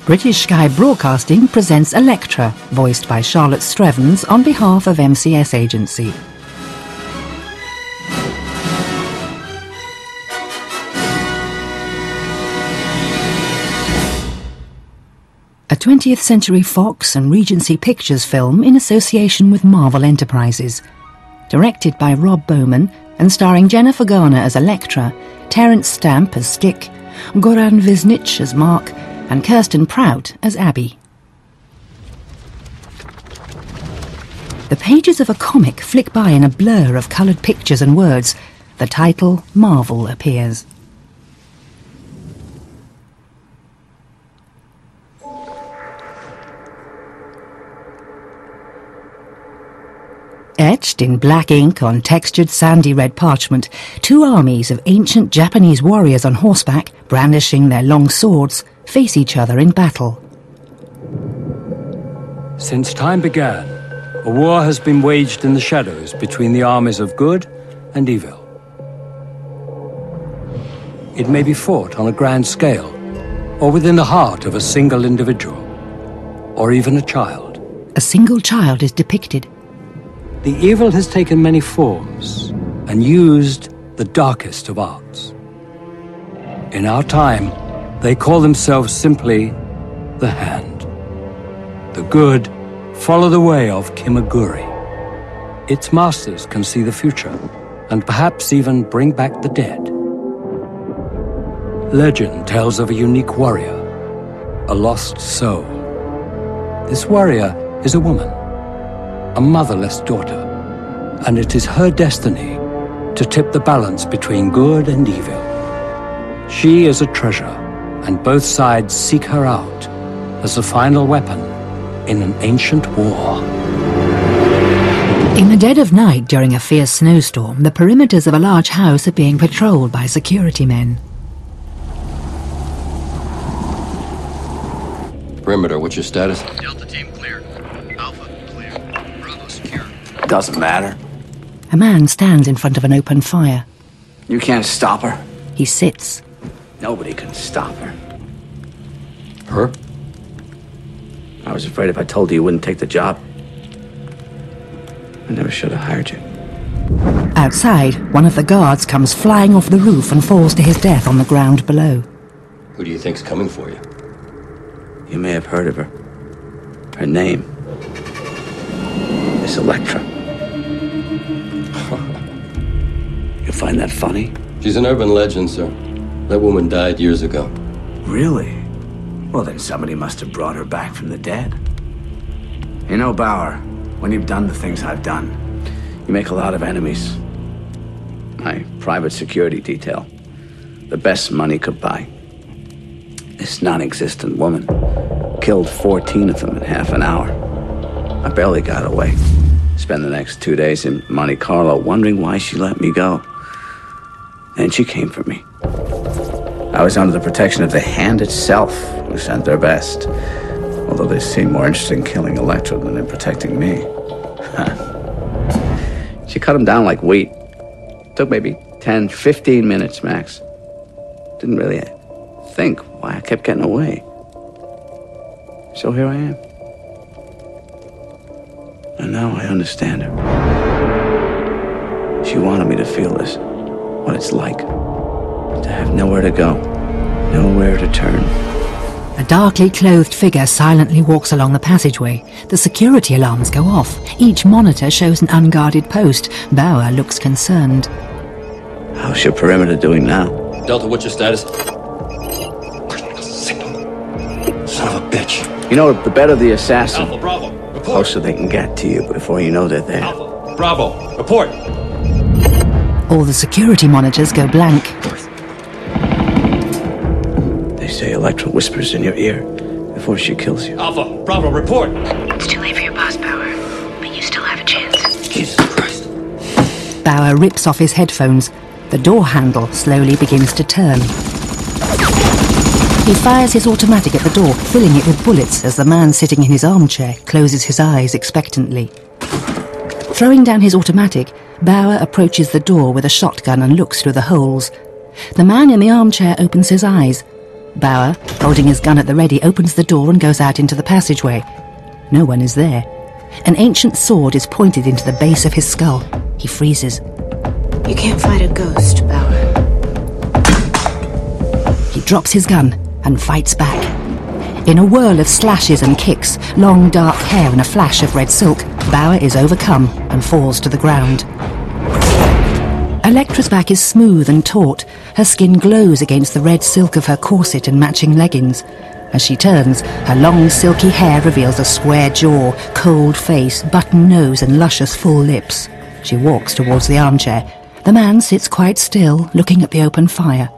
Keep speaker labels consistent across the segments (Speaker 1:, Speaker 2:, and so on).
Speaker 1: British Sky Broadcasting presents Electra, voiced by Charlotte Strevens on behalf of MCS Agency. A 20th Century Fox and Regency Pictures film in association with Marvel Enterprises. Directed by Rob Bowman and starring Jennifer Garner as Electra, Terence Stamp as Stick, Goran Visnich as Mark, and Kirsten Prout as Abby. The pages of a comic flick by in a blur of coloured pictures and words. The title, Marvel, appears. Etched in black ink on textured sandy red parchment, two armies of ancient Japanese warriors on horseback, brandishing their long swords, face each other in battle.
Speaker 2: Since time began, a war has been waged in the shadows between the armies of good and evil. It may be fought on a grand scale, or within the heart of a single individual, or even a child.
Speaker 1: A single child is depicted.
Speaker 2: The evil has taken many forms and used the darkest of arts. In our time, they call themselves simply the Hand. The good follow the way of Kimaguri. Its masters can see the future and perhaps even bring back the dead. Legend tells of a unique warrior, a lost soul. This warrior is a woman, a motherless daughter, and it is her destiny to tip the balance between good and evil. She is a treasure, and both sides seek her out as a final weapon in an ancient war.
Speaker 1: In the dead of night during a fierce snowstorm, the perimeters of a large house are being patrolled by security men.
Speaker 3: Perimeter, what's your status?
Speaker 4: Delta team clear. Alpha clear. Bravo secure.
Speaker 5: Doesn't matter.
Speaker 1: A man stands in front of an open fire.
Speaker 5: You can't stop her.
Speaker 1: He sits.
Speaker 5: Nobody can stop her.
Speaker 3: Her?
Speaker 5: I was afraid if I told you wouldn't take the job. I never should have hired you.
Speaker 1: Outside, one of the guards comes flying off the roof and falls to his death on the ground below.
Speaker 3: Who do you think's coming for you?
Speaker 5: You may have heard of her. Her name is Electra. You find that funny?
Speaker 3: She's an urban legend, sir. That woman died years ago.
Speaker 5: Really? Well, then somebody must have brought her back from the dead. You know, Bauer, when you've done the things I've done, you make a lot of enemies. My private security detail. The best money could buy. This non-existent woman killed 14 of them in half an hour. I barely got away. Spent the next 2 days in Monte Carlo wondering why she let me go. Then she came for me. I was under the protection of the Hand itself, who sent their best. Although they seemed more interested in killing Electra than in protecting me. She cut them down like wheat. Took maybe 10, 15 minutes max. Didn't really think why I kept getting away. So here I am. And now I understand her. She wanted me to feel this, what it's like. To have nowhere to go, nowhere to turn.
Speaker 1: A darkly clothed figure silently walks along the passageway. The security alarms go off. Each monitor shows an unguarded post. Bauer looks concerned.
Speaker 5: How's your perimeter doing now?
Speaker 3: Delta, what's your status? Signal. Son of a bitch.
Speaker 5: You know, the better the assassin,
Speaker 4: Alpha Bravo.
Speaker 5: the
Speaker 4: Report.
Speaker 5: closer they can get to you before you know they're there.
Speaker 4: Alpha Bravo. Report.
Speaker 1: All the security monitors go blank.
Speaker 5: They say Electra whispers in your ear before she kills you.
Speaker 4: Alpha Bravo. Report.
Speaker 6: It's too late for your boss, Bauer, but you still have a chance.
Speaker 3: Jesus Christ.
Speaker 1: Bauer rips off his headphones. The door handle slowly begins to turn. He fires his automatic at the door, filling it with bullets as the man sitting in his armchair closes his eyes expectantly. Throwing down his automatic, Bauer approaches the door with a shotgun and looks through the holes. The man in the armchair opens his eyes. Bauer, holding his gun at the ready, opens the door and goes out into the passageway. No one is there. An ancient sword is pointed into the base of his skull. He freezes.
Speaker 6: You can't fight a ghost, Bauer.
Speaker 1: He drops his gun and fights back. In a whirl of slashes and kicks, long dark hair and a flash of red silk, Bauer is overcome and falls to the ground. Elektra's back is smooth and taut. Her skin glows against the red silk of her corset and matching leggings. As she turns, her long silky hair reveals a square jaw, cold face, button nose and luscious full lips. She walks towards the armchair. The man sits quite still, looking at the open fire.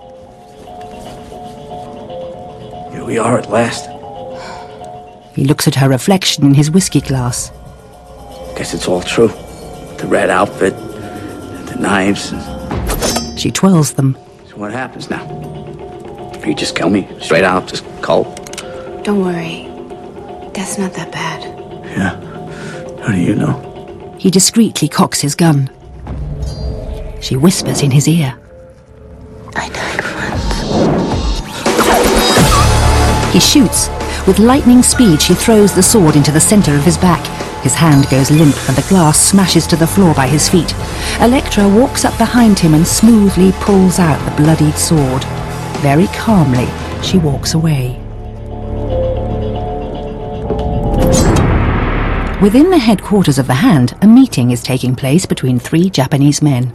Speaker 5: Here we are at last.
Speaker 1: He looks at her reflection in his whiskey glass.
Speaker 5: Guess it's all true. The red outfit, the knives.
Speaker 1: She twirls them.
Speaker 5: So what happens now? You just kill me straight out, just cold?
Speaker 6: Don't worry. Death's not that bad.
Speaker 5: Yeah. How do you know?
Speaker 1: He discreetly cocks his gun. She whispers in his ear.
Speaker 6: I died once.
Speaker 1: He shoots. With lightning speed, she throws the sword into the center of his back. His hand goes limp and the glass smashes to the floor by his feet. Elektra walks up behind him and smoothly pulls out the bloodied sword. Very calmly, she walks away. Within the headquarters of the Hand, a meeting is taking place between 3 Japanese men.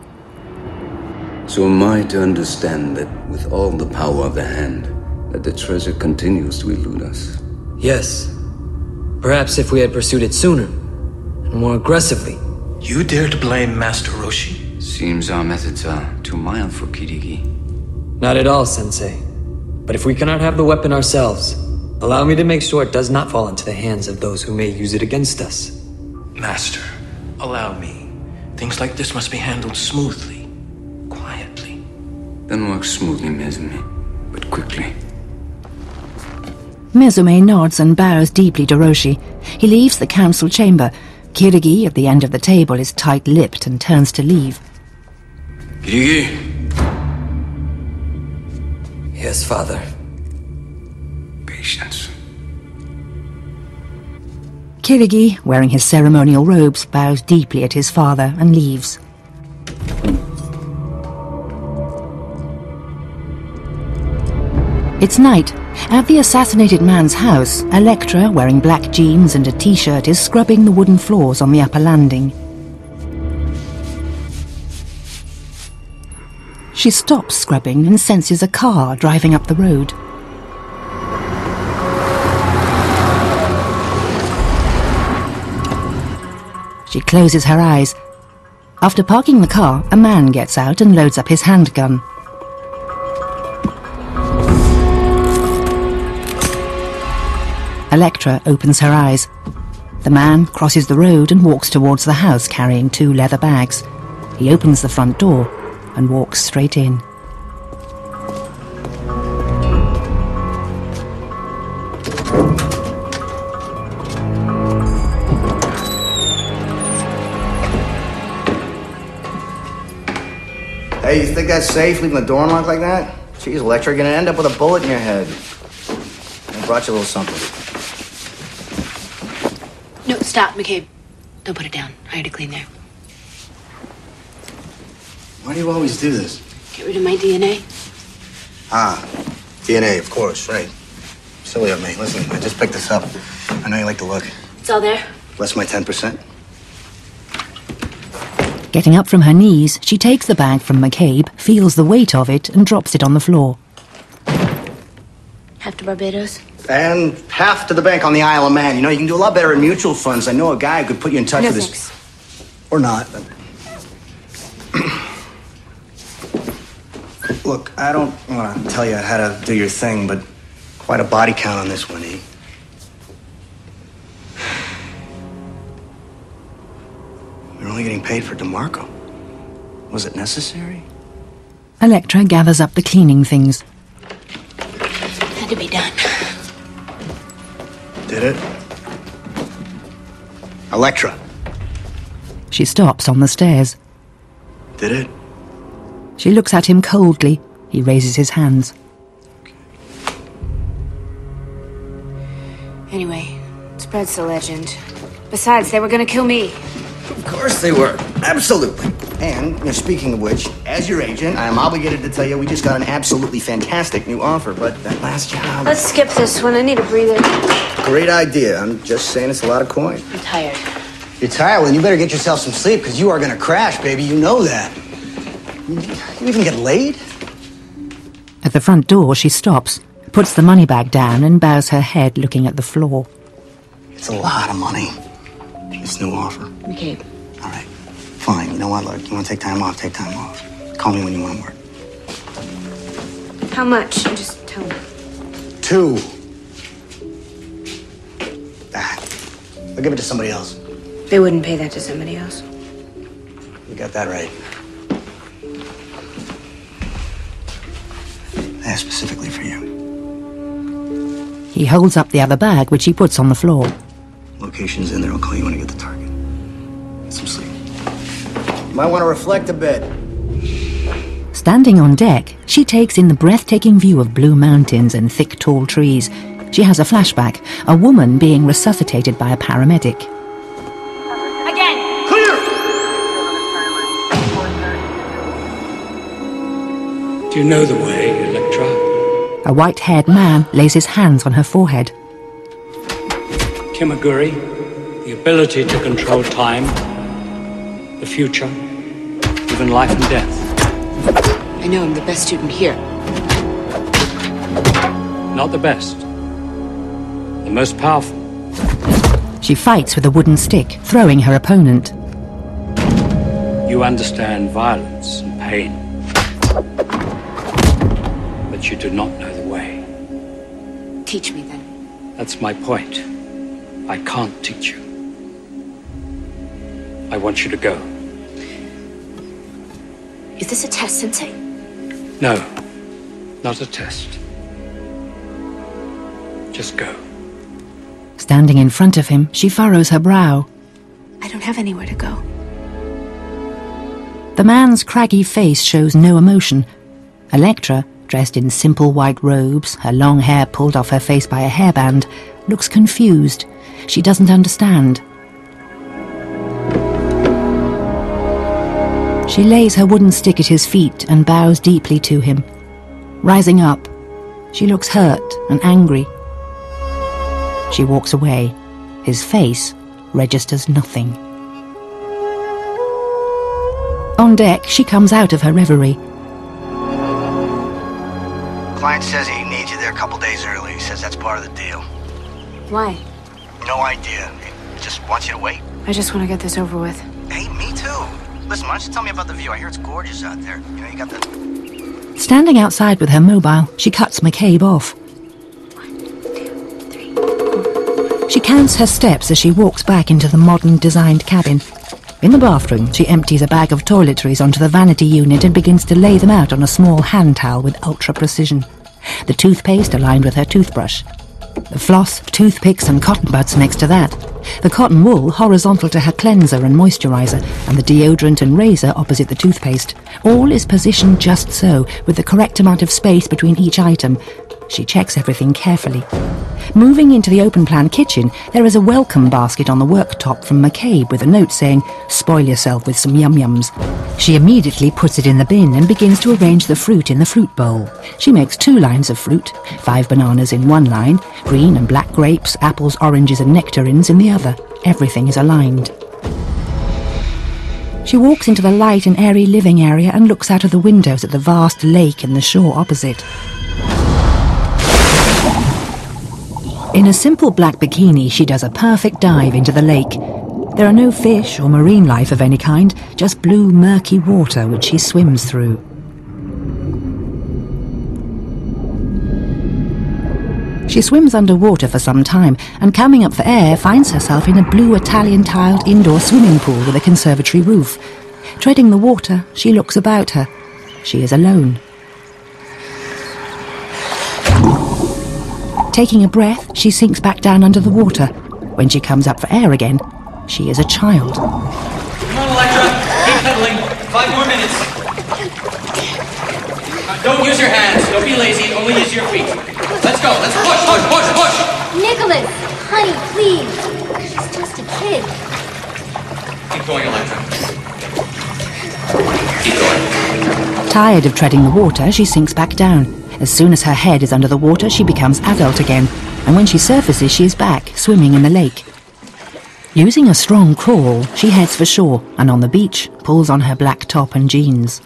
Speaker 7: So am I to understand that with all the power of the Hand, that the treasure continues to elude us?
Speaker 8: Yes. Perhaps if we had pursued it sooner, and more aggressively.
Speaker 4: You dare to blame Master Roshi?
Speaker 7: Seems our methods are too mild for Kirigi.
Speaker 8: Not at all, Sensei. But if we cannot have the weapon ourselves, allow me to make sure it does not fall into the hands of those who may use it against us.
Speaker 4: Master, allow me. Things like this must be handled smoothly, quietly.
Speaker 7: Then work smoothly, Mesumi, but quickly.
Speaker 1: Mezume nods and bows deeply to Roshi. He leaves the council chamber. Kirigi, at the end of the table, is tight-lipped and turns to leave.
Speaker 7: Kirigi!
Speaker 8: Yes, Father.
Speaker 7: Patience.
Speaker 1: Kirigi, wearing his ceremonial robes, bows deeply at his father and leaves. It's night. At the assassinated man's house, Elektra, wearing black jeans and a t-shirt, is scrubbing the wooden floors on the upper landing. She stops scrubbing and senses a car driving up the road. She closes her eyes. After parking the car, a man gets out and loads up his handgun. Elektra opens her eyes. The man crosses the road and walks towards the house carrying 2 leather bags. He opens the front door and walks straight in.
Speaker 9: Hey, you think that's safe, leaving the door unlocked like that? Jeez, Elektra, you're gonna end up with a bullet in your head. I brought you a little something.
Speaker 6: No, stop, McCabe. Don't put it down. I had to clean there.
Speaker 9: Why do you always do this?
Speaker 6: Get rid of my DNA.
Speaker 9: Ah, DNA, of course, right. Silly of me. Listen, I just picked this up. I know you like the look.
Speaker 6: It's all there.
Speaker 9: Less my 10%.
Speaker 1: Getting up from her knees, she takes the bag from McCabe, feels the weight of it, and drops it on the floor.
Speaker 6: Half to Barbados.
Speaker 9: And half to the bank on the Isle of Man. You know, you can do a lot better in mutual funds. I know a guy who could put you in touch with
Speaker 6: Thanks.
Speaker 9: this. Or not. Look, I don't want to tell you how to do your thing, but quite a body count on this one, eh? We're only getting paid for DeMarco. Was it necessary?
Speaker 1: Elektra gathers up the cleaning things.
Speaker 6: Had to be done.
Speaker 9: Did it? Elektra.
Speaker 1: She stops on the stairs.
Speaker 9: Did it?
Speaker 1: She looks at him coldly. He raises his hands.
Speaker 6: spreads the legend. Besides, they were gonna kill me.
Speaker 9: Of course they were. Absolutely. And, speaking of which, as your agent, I am obligated to tell you we just got an absolutely fantastic new offer, but that last job...
Speaker 6: Let's skip this one. I need a breather.
Speaker 9: Great idea. I'm just saying it's a lot of coin.
Speaker 6: I'm tired.
Speaker 9: You're tired? Well, then you better get yourself some sleep, because you are going to crash, baby. You know that. You even get laid?
Speaker 1: At the front door, she stops, puts the money bag down and bows her head, looking at the floor.
Speaker 9: It's a lot of money, this new offer.
Speaker 6: Okay.
Speaker 9: All right. Fine. You know what? Look, you want to take time off? Take time off. Call me when you want to work.
Speaker 6: How much? Just tell me.
Speaker 9: 2. I'll give it to somebody else.
Speaker 6: They wouldn't pay that to somebody else.
Speaker 9: You got that right. Yeah, specifically for you.
Speaker 1: He holds up the other bag, which he puts on the floor.
Speaker 9: Location's in there. I'll call you when I get the target. Get some sleep. You might want to reflect a bit.
Speaker 1: Standing on deck, she takes in the breathtaking view of blue mountains and thick, tall trees. She has a flashback, a woman being resuscitated by a paramedic.
Speaker 6: Again!
Speaker 9: Clear!
Speaker 2: Do you know the way, Electra?
Speaker 1: A white-haired man lays his hands on her forehead.
Speaker 2: Kimaguri, the ability to control time, the future, even life and death.
Speaker 6: I know I'm the best student here.
Speaker 2: Not the best. The most powerful.
Speaker 1: She fights with a wooden stick, throwing her opponent.
Speaker 2: You understand violence and pain. But you do not know the way.
Speaker 6: Teach me then.
Speaker 2: That's my point. I can't teach you. I want you to go.
Speaker 6: Is this a test, Sensei?
Speaker 2: No, not a test. Just go.
Speaker 1: Standing in front of him, she furrows her brow.
Speaker 6: I don't have anywhere to go.
Speaker 1: The man's craggy face shows no emotion. Electra, dressed in simple white robes, her long hair pulled off her face by a hairband, looks confused. She doesn't understand. She lays her wooden stick at his feet and bows deeply to him. Rising up, she looks hurt and angry. She walks away. His face registers nothing. On deck, she comes out of her reverie.
Speaker 9: Client says he needs you there a couple days early. He says that's part of the deal.
Speaker 6: Why?
Speaker 9: No idea. He just wants you to wait.
Speaker 6: I just want to get this over with.
Speaker 9: Hey, me too. Listen, why don't you tell me about the view? I hear it's gorgeous out there. You know, you got the...
Speaker 1: Standing outside with her mobile, she cuts McCabe off.
Speaker 6: 1, 2, 3, 4.
Speaker 1: She counts her steps as she walks back into the modern designed cabin. In the bathroom, she empties a bag of toiletries onto the vanity unit and begins to lay them out on a small hand towel with ultra precision. The toothpaste aligned with her toothbrush. The floss, toothpicks and cotton buds next to that. The cotton wool horizontal to her cleanser and moisturizer, and the deodorant and razor opposite the toothpaste. All is positioned just so, with the correct amount of space between each item. She checks everything carefully. Moving into the open-plan kitchen, there is a welcome basket on the worktop from McCabe with a note saying, "Spoil yourself with some yum-yums." She immediately puts it in the bin and begins to arrange the fruit in the fruit bowl. She makes 2 lines of fruit, 5 bananas in one line, green and black grapes, apples, oranges and nectarines in the other. Everything is aligned. She walks into the light and airy living area and looks out of the windows at the vast lake and the shore opposite. In a simple black bikini, she does a perfect dive into the lake. There are no fish or marine life of any kind, just blue, murky water which she swims through. She swims underwater for some time and, coming up for air, finds herself in a blue Italian-tiled indoor swimming pool with a conservatory roof. Treading the water, she looks about her. She is alone. Taking a breath, she sinks back down under the water. When she comes up for air again, she is a child.
Speaker 8: Come on, Electra! Keep pedaling! 5 more minutes! Don't use your hands. Don't be lazy. Only use your feet. Let's go. Let's push, push, push, push!
Speaker 6: Nicholas!
Speaker 10: Honey, please. She's just a kid.
Speaker 4: Keep going, Electra. Keep going.
Speaker 1: Tired of treading the water, she sinks back down. As soon as her head is under the water, she becomes adult again, and when she surfaces, she is back, swimming in the lake. Using a strong crawl, she heads for shore, and on the beach, pulls on her black top and jeans.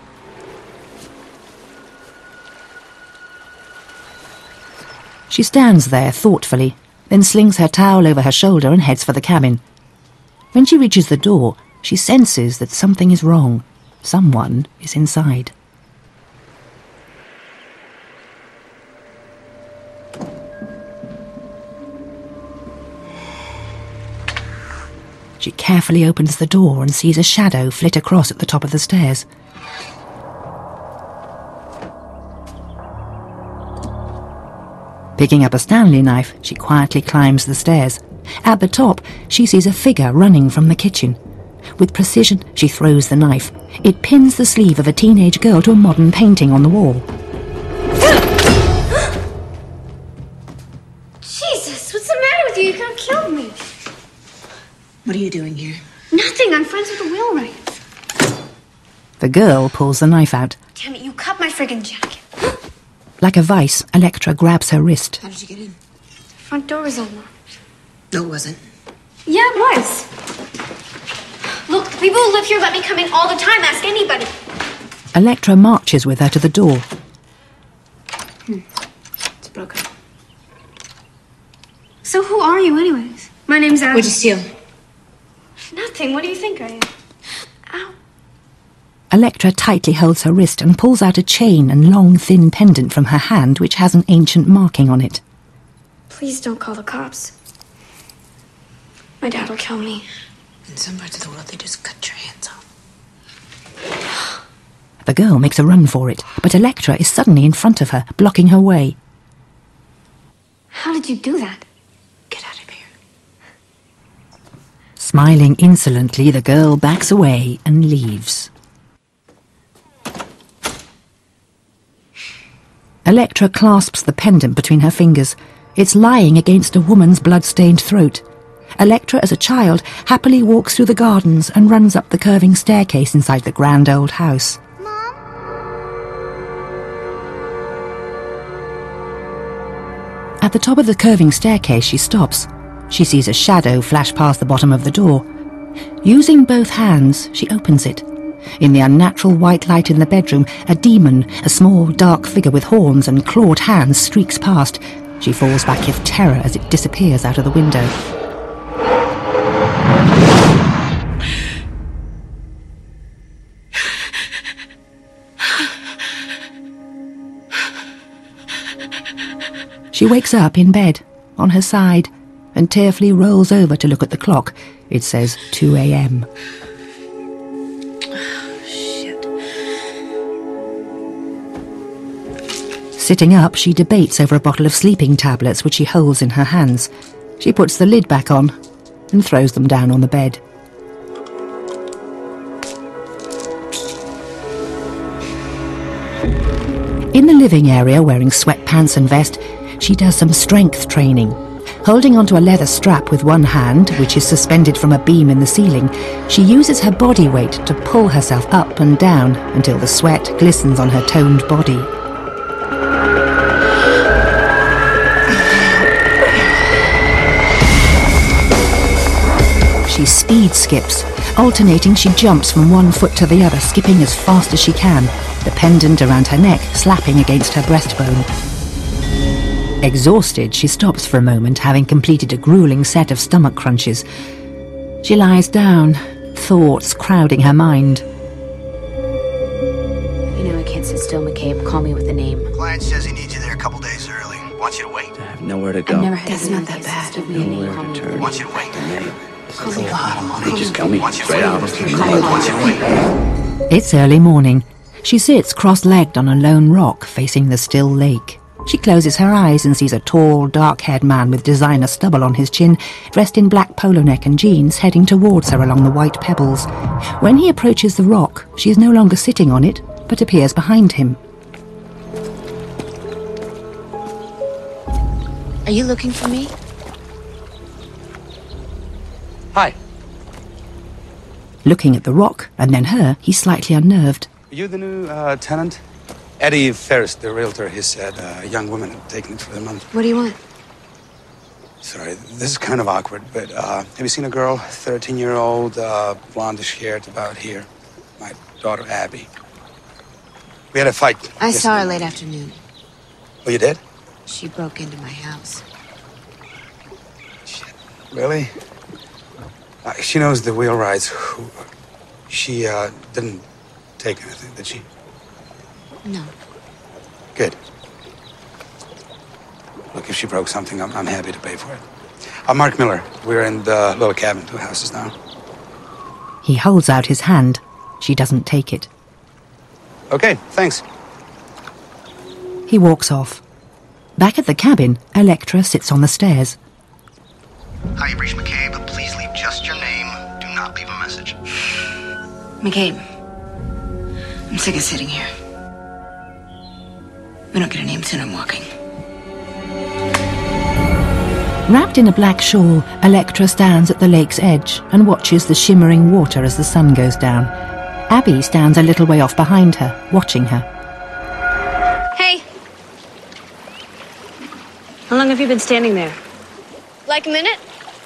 Speaker 1: She stands there thoughtfully, then slings her towel over her shoulder and heads for the cabin. When she reaches the door, she senses that something is wrong. Someone is inside. She carefully opens the door and sees a shadow flit across at the top of the stairs. Picking up a Stanley knife, she quietly climbs the stairs. At the top, she sees a figure running from the kitchen. With precision, she throws the knife. It pins the sleeve of a teenage girl to a modern painting on the wall.
Speaker 10: Jesus, what's the matter with you? You could have killed me.
Speaker 6: What are you doing here?
Speaker 10: Nothing. I'm friends with the wheelwrights.
Speaker 1: The girl pulls the knife out.
Speaker 10: Damn it, you cut my friggin' jacket.
Speaker 1: Like a vice, Electra grabs her wrist.
Speaker 6: How did you get in?
Speaker 10: The front door was unlocked.
Speaker 6: No, it wasn't.
Speaker 10: Yeah, it was. Look, the people who live here let me come in all the time. Ask anybody.
Speaker 1: Electra marches with her to the door.
Speaker 6: It's broken.
Speaker 10: So who are you, anyways? My name's Abby.
Speaker 6: What'd you steal?
Speaker 10: Nothing. What do you think I am? Ow.
Speaker 1: Electra tightly holds her wrist and pulls out a chain and long, thin pendant from her hand which has an ancient marking on it.
Speaker 10: Please don't call the cops. My dad will kill me.
Speaker 6: In some parts of the world, they just cut your hands off.
Speaker 1: The girl makes a run for it, but Electra is suddenly in front of her, blocking her way.
Speaker 10: How did you do that?
Speaker 6: Get out of here.
Speaker 1: Smiling insolently, the girl backs away and leaves. Electra clasps the pendant between her fingers. It's lying against a woman's blood-stained throat. Electra, as a child, happily walks through the gardens and runs up the curving staircase inside the grand old house.
Speaker 10: Mom?
Speaker 1: At the top of the curving staircase, she stops. She sees a shadow flash past the bottom of the door. Using both hands, she opens it. In the unnatural white light in the bedroom, a demon, a small, dark figure with horns and clawed hands, streaks past. She falls back with terror as it disappears out of the window. She wakes up in bed, on her side, and tearfully rolls over to look at the clock. It says 2 a.m.
Speaker 6: Shit.
Speaker 1: Sitting up, she debates over a bottle of sleeping tablets which she holds in her hands. She puts the lid back on and throws them down on the bed. In the living area, wearing sweatpants and vest, she does some strength training. Holding onto a leather strap with one hand, which is suspended from a beam in the ceiling, she uses her body weight to pull herself up and down until the sweat glistens on her toned body. She speed skips. Alternating, she jumps from one foot to the other, skipping as fast as she can, the pendant around her neck slapping against her breastbone. Exhausted, she stops for a moment, having completed a grueling set of stomach crunches. She lies down, thoughts crowding her mind.
Speaker 11: You know I can't sit still, McCabe. Call me with a name.
Speaker 9: Client says he needs you there a couple days early. Wants you to wait.
Speaker 5: I have nowhere to go.
Speaker 11: I've never had
Speaker 6: That's not that bad.
Speaker 11: Give me a name.
Speaker 5: Nowhere
Speaker 11: Call
Speaker 5: to
Speaker 11: me
Speaker 5: turn.
Speaker 9: Wants you to wait.
Speaker 5: It's a lot of money. Just tell me
Speaker 9: Wants you to
Speaker 5: straight
Speaker 9: wait.
Speaker 5: out.
Speaker 9: Wants you to wait.
Speaker 1: It's early morning. She sits cross-legged on a lone rock facing the still lake. She closes her eyes and sees a tall, dark-haired man with designer stubble on his chin, dressed in black polo neck and jeans, heading towards her along the white pebbles. When he approaches the rock, she is no longer sitting on it, but appears behind him.
Speaker 11: Are you looking for me?
Speaker 5: Hi.
Speaker 1: Looking at the rock and then her, he's slightly unnerved.
Speaker 5: Are you the new tenant? Eddie Ferris, the realtor, he said a young woman had taken it for the month.
Speaker 11: What do you want?
Speaker 5: Sorry, this is kind of awkward, but have you seen a girl, 13-year-old, blondish haired, about here? My daughter, Abby. We had a fight.
Speaker 11: I saw her late afternoon.
Speaker 5: Oh, you did?
Speaker 11: She broke into my house.
Speaker 5: Really? She knows the wheelwrights. She didn't take anything, did she?
Speaker 11: No.
Speaker 5: Good. Look, if she broke something, I'm happy to pay for it. I'm Mark Miller. We're in the little cabin, 2 houses now.
Speaker 1: He holds out his hand. She doesn't take it.
Speaker 5: Okay, thanks.
Speaker 1: He walks off. Back at the cabin, Electra sits on the stairs.
Speaker 9: Hi, you've reached McCabe. Please leave just your name. Do not leave a message.
Speaker 11: McCabe, I'm sick of sitting here. We don't get a name soon, I'm walking.
Speaker 1: Wrapped in a black shawl, Electra stands at the lake's edge and watches the shimmering water as the sun goes down. Abby stands a little way off behind her, watching her.
Speaker 10: Hey,
Speaker 11: How long have you been standing there?
Speaker 10: like a minute?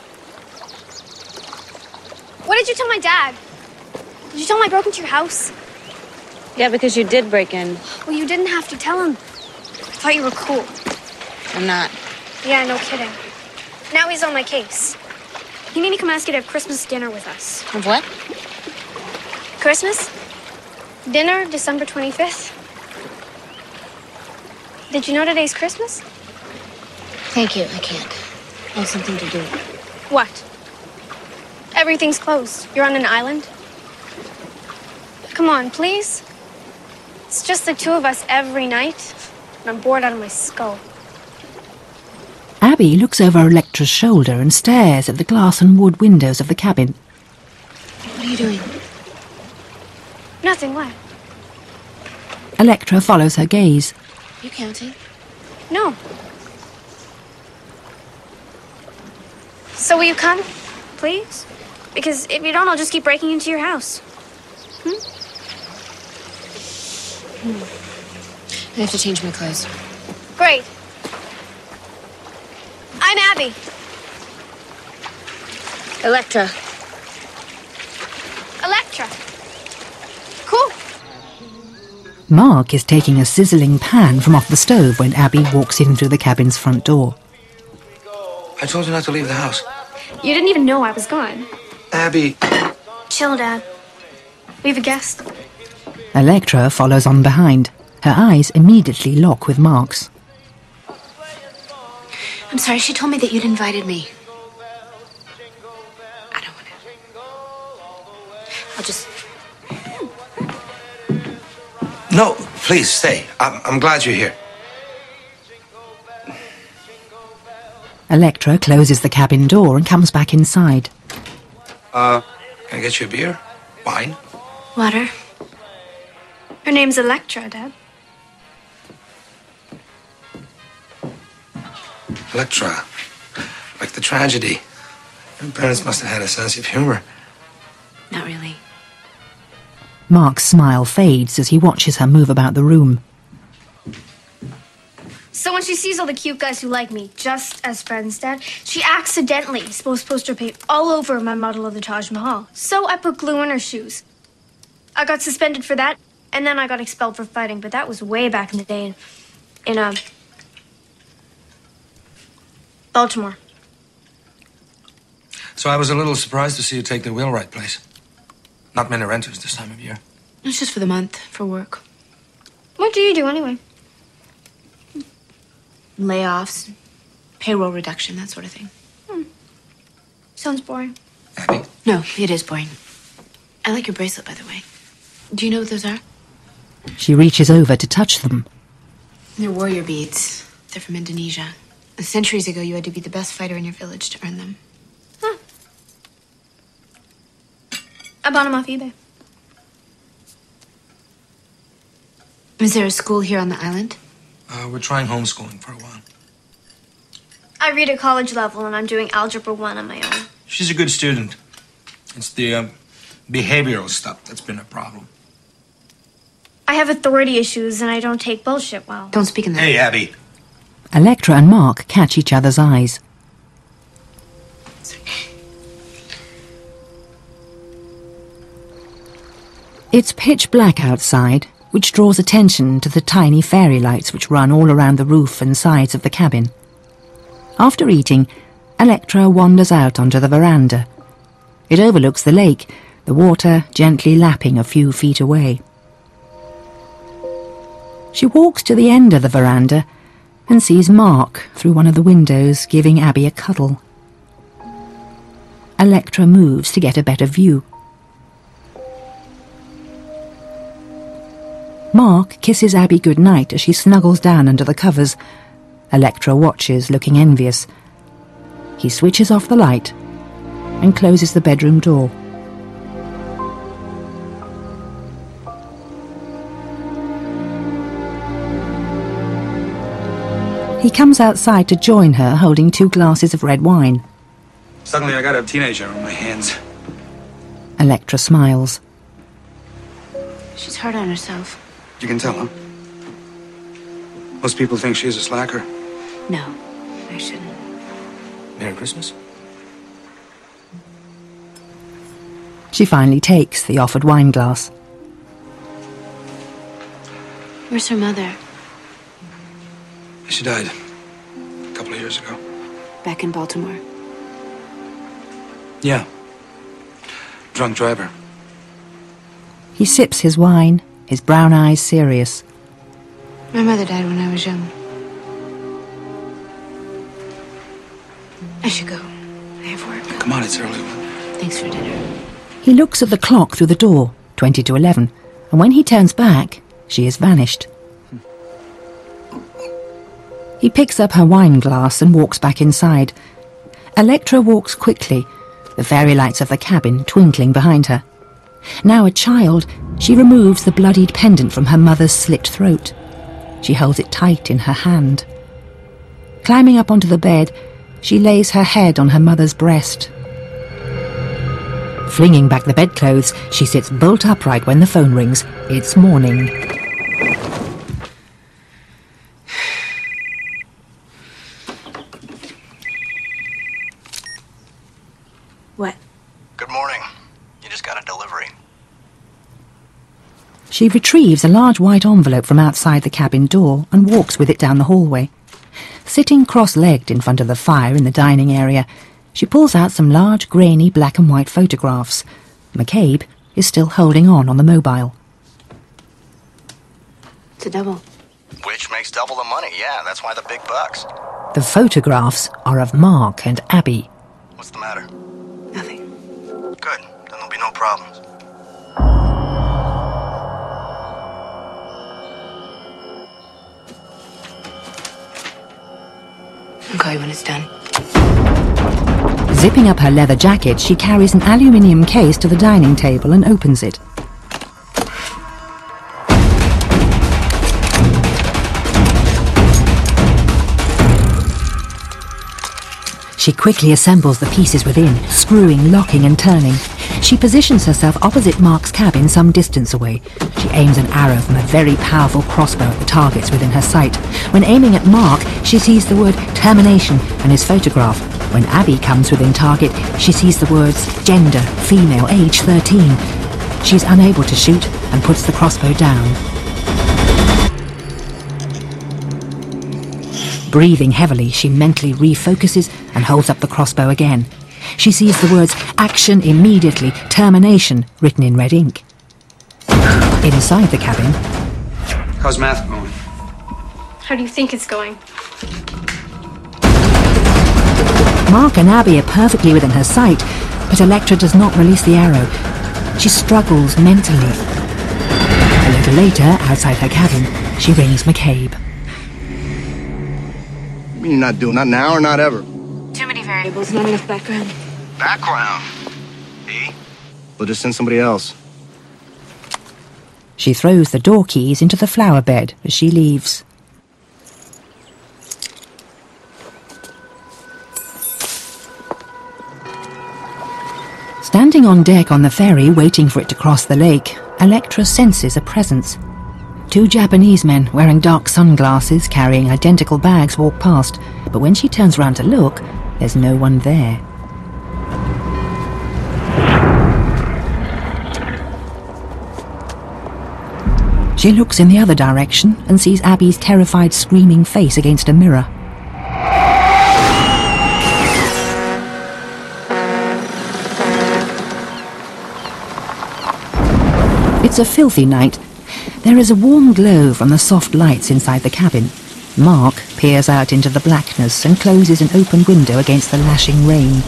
Speaker 10: What did you tell my dad? Did you tell him I broke into your house?
Speaker 11: Yeah, because you did break in.
Speaker 10: Well, you didn't have to tell him. I thought you were cool.
Speaker 11: I'm not.
Speaker 10: Yeah, no kidding. Now he's on my case. He made me come ask you to have Christmas dinner with us.
Speaker 11: Of what?
Speaker 10: Christmas? Dinner, December 25th. Did you know today's Christmas?
Speaker 11: Thank you, I can't. I have something to do.
Speaker 10: What? Everything's closed. You're on an island? Come on, please. It's just the two of us every night, and I'm bored out of my skull.
Speaker 1: Abby looks over Electra's shoulder and stares at the glass and wood windows of the cabin.
Speaker 11: What are you doing?
Speaker 10: Nothing, what?
Speaker 1: Electra follows her gaze.
Speaker 11: You counting?
Speaker 10: No. So will you come, please? Because if you don't, I'll just keep breaking into your house.
Speaker 11: I have to change my clothes.
Speaker 10: Great. I'm Abby.
Speaker 11: Electra.
Speaker 10: Electra. Cool.
Speaker 1: Mark is taking a sizzling pan from off the stove when Abby walks in through the cabin's front door.
Speaker 4: I told you not to leave the house.
Speaker 10: You didn't even know I was gone.
Speaker 4: Abby.
Speaker 10: Chill, Dad. We have a guest.
Speaker 1: Electra follows on behind. Her eyes immediately lock with Mark's.
Speaker 11: I'm sorry, she told me that you'd invited me. I don't want to. I'll just...
Speaker 4: No, please, stay. I'm glad you're here.
Speaker 1: Electra closes the cabin door and comes back inside.
Speaker 4: Can I get you a beer? Wine?
Speaker 10: Water. Her name's Electra, Dad.
Speaker 4: Electra. Like the tragedy. Your parents must have had a sense of humor.
Speaker 11: Not really.
Speaker 1: Mark's smile fades as he watches her move about the room.
Speaker 10: So when she sees all the cute guys who like me, just as friends, Dad, she accidentally exposed poster paint all over my model of the Taj Mahal. So I put glue in her shoes. I got suspended for that, and then I got expelled for fighting, but that was way back in the day in Baltimore.
Speaker 4: So I was a little surprised to see you take the wheelwright place. Not many renters this time of year.
Speaker 11: It's just for the month, for work.
Speaker 10: What do you do anyway?
Speaker 11: Layoffs, payroll reduction, that sort of thing.
Speaker 10: Sounds boring.
Speaker 4: Abby?
Speaker 11: No, it is boring. I like your bracelet, by the way. Do you know what those are?
Speaker 1: She reaches over to touch them.
Speaker 11: They're warrior beads. They're from Indonesia. Centuries ago, you had to be the best fighter in your village to earn them.
Speaker 10: Huh. I bought them off eBay.
Speaker 11: Is there a school here on the island?
Speaker 4: We're trying homeschooling for a while.
Speaker 10: I read at college level, and I'm doing Algebra 1 on my own.
Speaker 12: She's a good student. It's the behavioral stuff that's been a problem.
Speaker 10: I have authority issues and I don't take bullshit well.
Speaker 11: Don't speak in that.
Speaker 12: Hey, Abby.
Speaker 1: Electra and Mark catch each other's eyes. It's pitch black outside, which draws attention to the tiny fairy lights which run all around the roof and sides of the cabin. After eating, Electra wanders out onto the veranda. It overlooks the lake, the water gently lapping a few feet away. She walks to the end of the veranda and sees Mark through one of the windows giving Abby a cuddle. Electra moves to get a better view. Mark kisses Abby goodnight as she snuggles down under the covers. Electra watches, looking envious. He switches off the light and closes the bedroom door. He comes outside to join her, holding 2 glasses of red wine.
Speaker 12: Suddenly I got a teenager on my hands.
Speaker 1: Electra smiles.
Speaker 11: She's hard on herself.
Speaker 12: You can tell, huh? Most people think she's a slacker.
Speaker 11: No, I shouldn't.
Speaker 12: Merry Christmas.
Speaker 1: She finally takes the offered wine glass.
Speaker 11: Where's her mother?
Speaker 12: She died a couple of years ago.
Speaker 11: Back in Baltimore.
Speaker 12: Yeah. Drunk driver.
Speaker 1: He sips his wine, his brown eyes serious.
Speaker 11: My mother died when I was young. I should go. I have work.
Speaker 12: Come on, it's early.
Speaker 11: Thanks for dinner.
Speaker 1: He looks at the clock through the door, 20 to 11, and when he turns back, she has vanished. He picks up her wine glass and walks back inside. Electra walks quickly, the fairy lights of the cabin twinkling behind her. Now a child, she removes the bloodied pendant from her mother's slit throat. She holds it tight in her hand. Climbing up onto the bed, she lays her head on her mother's breast. Flinging back the bedclothes, she sits bolt upright when the phone rings. It's morning.
Speaker 11: What?
Speaker 9: Good morning. You just got a delivery.
Speaker 1: She retrieves a large white envelope from outside the cabin door and walks with it down the hallway. Sitting cross-legged in front of the fire in the dining area, she pulls out some large, grainy black and white photographs. McCabe is still holding on the mobile.
Speaker 11: It's a double.
Speaker 9: Which makes double the money, yeah, that's why the big bucks.
Speaker 1: The photographs are of Mark and Abby.
Speaker 9: What's the matter?
Speaker 11: Nothing.
Speaker 9: Good, then there'll be no problems.
Speaker 11: I'll call you when it's done.
Speaker 1: Zipping up her leather jacket, she carries an aluminium case to the dining table and opens it. She quickly assembles the pieces within, screwing, locking and turning. She positions herself opposite Mark's cabin some distance away. She aims an arrow from a very powerful crossbow at the targets within her sight. When aiming at Mark, she sees the word termination and his photograph. When Abby comes within target, she sees the words gender, female, age 13. She's unable to shoot and puts the crossbow down. Breathing heavily, she mentally refocuses and holds up the crossbow again. She sees the words action immediately, termination written in red ink. Inside the cabin...
Speaker 12: How's math going?
Speaker 10: How do you think it's going?
Speaker 1: Mark and Abby are perfectly within her sight, but Electra does not release the arrow. She struggles mentally. A little later, outside her cabin, she rings McCabe.
Speaker 9: I mean, you're not doing that now or not ever?
Speaker 11: Too many variables, not enough background.
Speaker 9: Background? E? We'll just send somebody else.
Speaker 1: She throws the door keys into the flower bed as she leaves. Standing on deck on the ferry, waiting for it to cross the lake, Elektra senses a presence. 2 Japanese men wearing dark sunglasses, carrying identical bags, walk past, but when she turns round to look, there's no one there. She looks in the other direction and sees Abby's terrified, screaming face against a mirror. It's a filthy night. There is a warm glow from the soft lights inside the cabin. Mark peers out into the blackness and closes an open window against the lashing rain.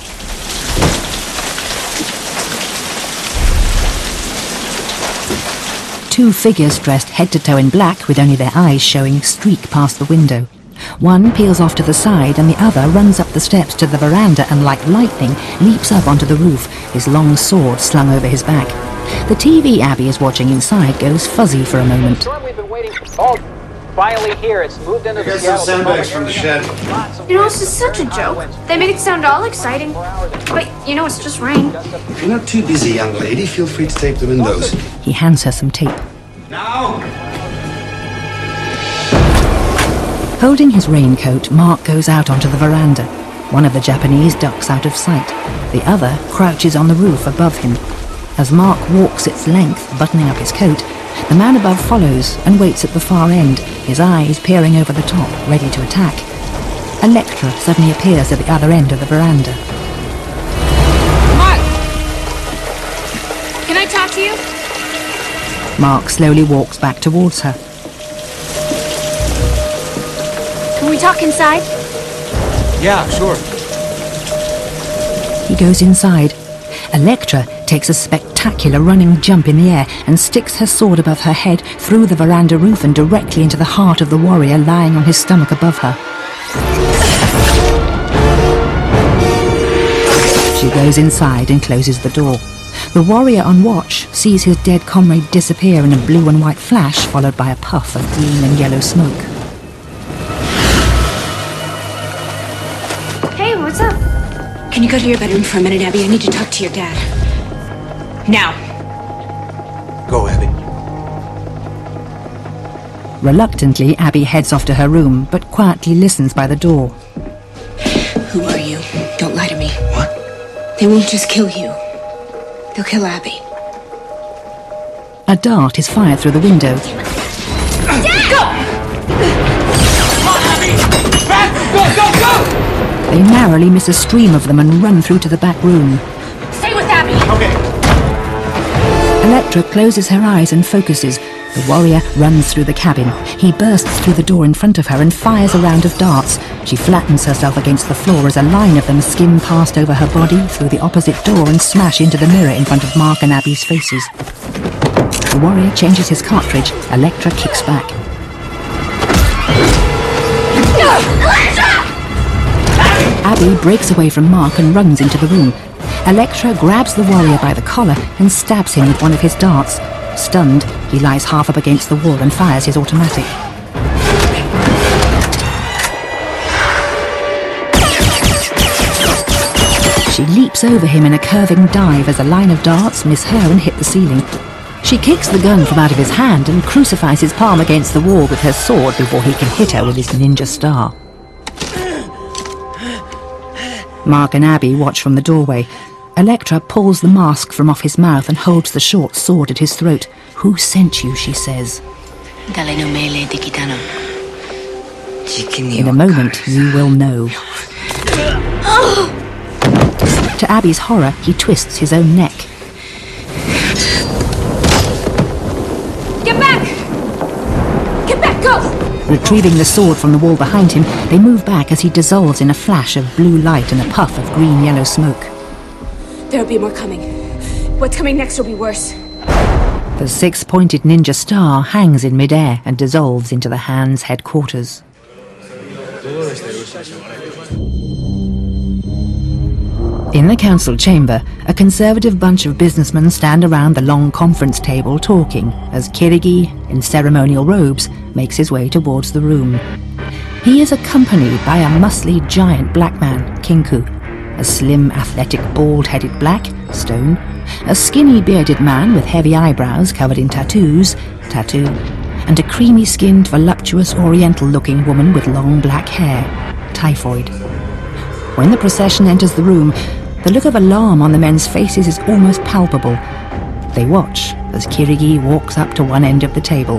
Speaker 1: Two figures dressed head to toe in black with only their eyes showing streak past the window. One peels off to the side and the other runs up the steps to the veranda and like lightning leaps up onto the roof, his long sword slung over his back. The TV Abby is watching inside goes fuzzy for a moment.
Speaker 13: We've been waiting. Oh, finally here. It's moved into the
Speaker 14: some sandbags from the shed.
Speaker 10: You know, it's just such a joke. They make it sound all exciting. But, you know, it's just rain.
Speaker 14: If you're not too busy, young lady, feel free to tape the windows.
Speaker 1: He hands her some tape.
Speaker 14: Now!
Speaker 1: Holding his raincoat, Mark goes out onto the veranda. One of the Japanese ducks out of sight. The other crouches on the roof above him. As Mark walks its length, buttoning up his coat, the man above follows and waits at the far end, his eyes peering over the top, ready to attack. Elektra suddenly appears at the other end of the veranda.
Speaker 11: Mark! Can I talk to you?
Speaker 1: Mark slowly walks back towards her.
Speaker 10: Can we talk inside?
Speaker 12: Yeah, sure.
Speaker 1: He goes inside. Elektra takes a spectacular running jump in the air and sticks her sword above her head through the veranda roof and directly into the heart of the warrior lying on his stomach above her. She goes inside and closes the door. The warrior on watch sees his dead comrade disappear in a blue and white flash, followed by a puff of green and yellow smoke.
Speaker 10: Hey, what's up?
Speaker 11: Can you go to your bedroom for a minute, Abby? I need to talk to your dad. Now.
Speaker 12: Go, Abby.
Speaker 1: Reluctantly, Abby heads off to her room, but quietly listens by the door.
Speaker 11: Who are you? Don't lie to me.
Speaker 12: What?
Speaker 11: They won't just kill you. They'll kill Abby.
Speaker 1: A dart is fired through the window.
Speaker 11: Dad! Go!
Speaker 13: Come on, Abby! Back! Go, go, go!
Speaker 1: They narrowly miss a stream of them and run through to the back room.
Speaker 11: Stay with Abby!
Speaker 12: Okay.
Speaker 1: Elektra closes her eyes and focuses. The warrior runs through the cabin. He bursts through the door in front of her and fires a round of darts. She flattens herself against the floor as a line of them skim past over her body through the opposite door and smash into the mirror in front of Mark and Abby's faces. The warrior changes his cartridge. Elektra kicks back. Abby breaks away from Mark and runs into the room. Elektra grabs the warrior by the collar and stabs him with one of his darts. Stunned, he lies half up against the wall and fires his automatic. She leaps over him in a curving dive as a line of darts miss her and hit the ceiling. She kicks the gun from out of his hand and crucifies his palm against the wall with her sword before he can hit her with his ninja star. Mark and Abby watch from the doorway. Elektra pulls the mask from off his mouth and holds the short sword at his throat. "Who sent you?" she says. In a moment, you will know. To Abby's horror, he twists his own neck.
Speaker 11: Get back! Get back, go!
Speaker 1: Retrieving the sword from the wall behind him, they move back as he dissolves in a flash of blue light and a puff of green-yellow smoke.
Speaker 11: There'll be more coming. What's coming next will be worse.
Speaker 1: The six-pointed ninja star hangs in midair and dissolves into the Hand's headquarters. In the council chamber, a conservative bunch of businessmen stand around the long conference table talking as Kirigi, in ceremonial robes, makes his way towards the room. He is accompanied by a muscly giant black man, Kinku. a slim, athletic, bald-headed black, Stone, a skinny, bearded man with heavy eyebrows covered in tattoos, Tattoo, and a creamy-skinned, voluptuous, oriental-looking woman with long black hair, Typhoid. When the procession enters the room, the look of alarm on the men's faces is almost palpable. They watch as Kirigi walks up to one end of the table.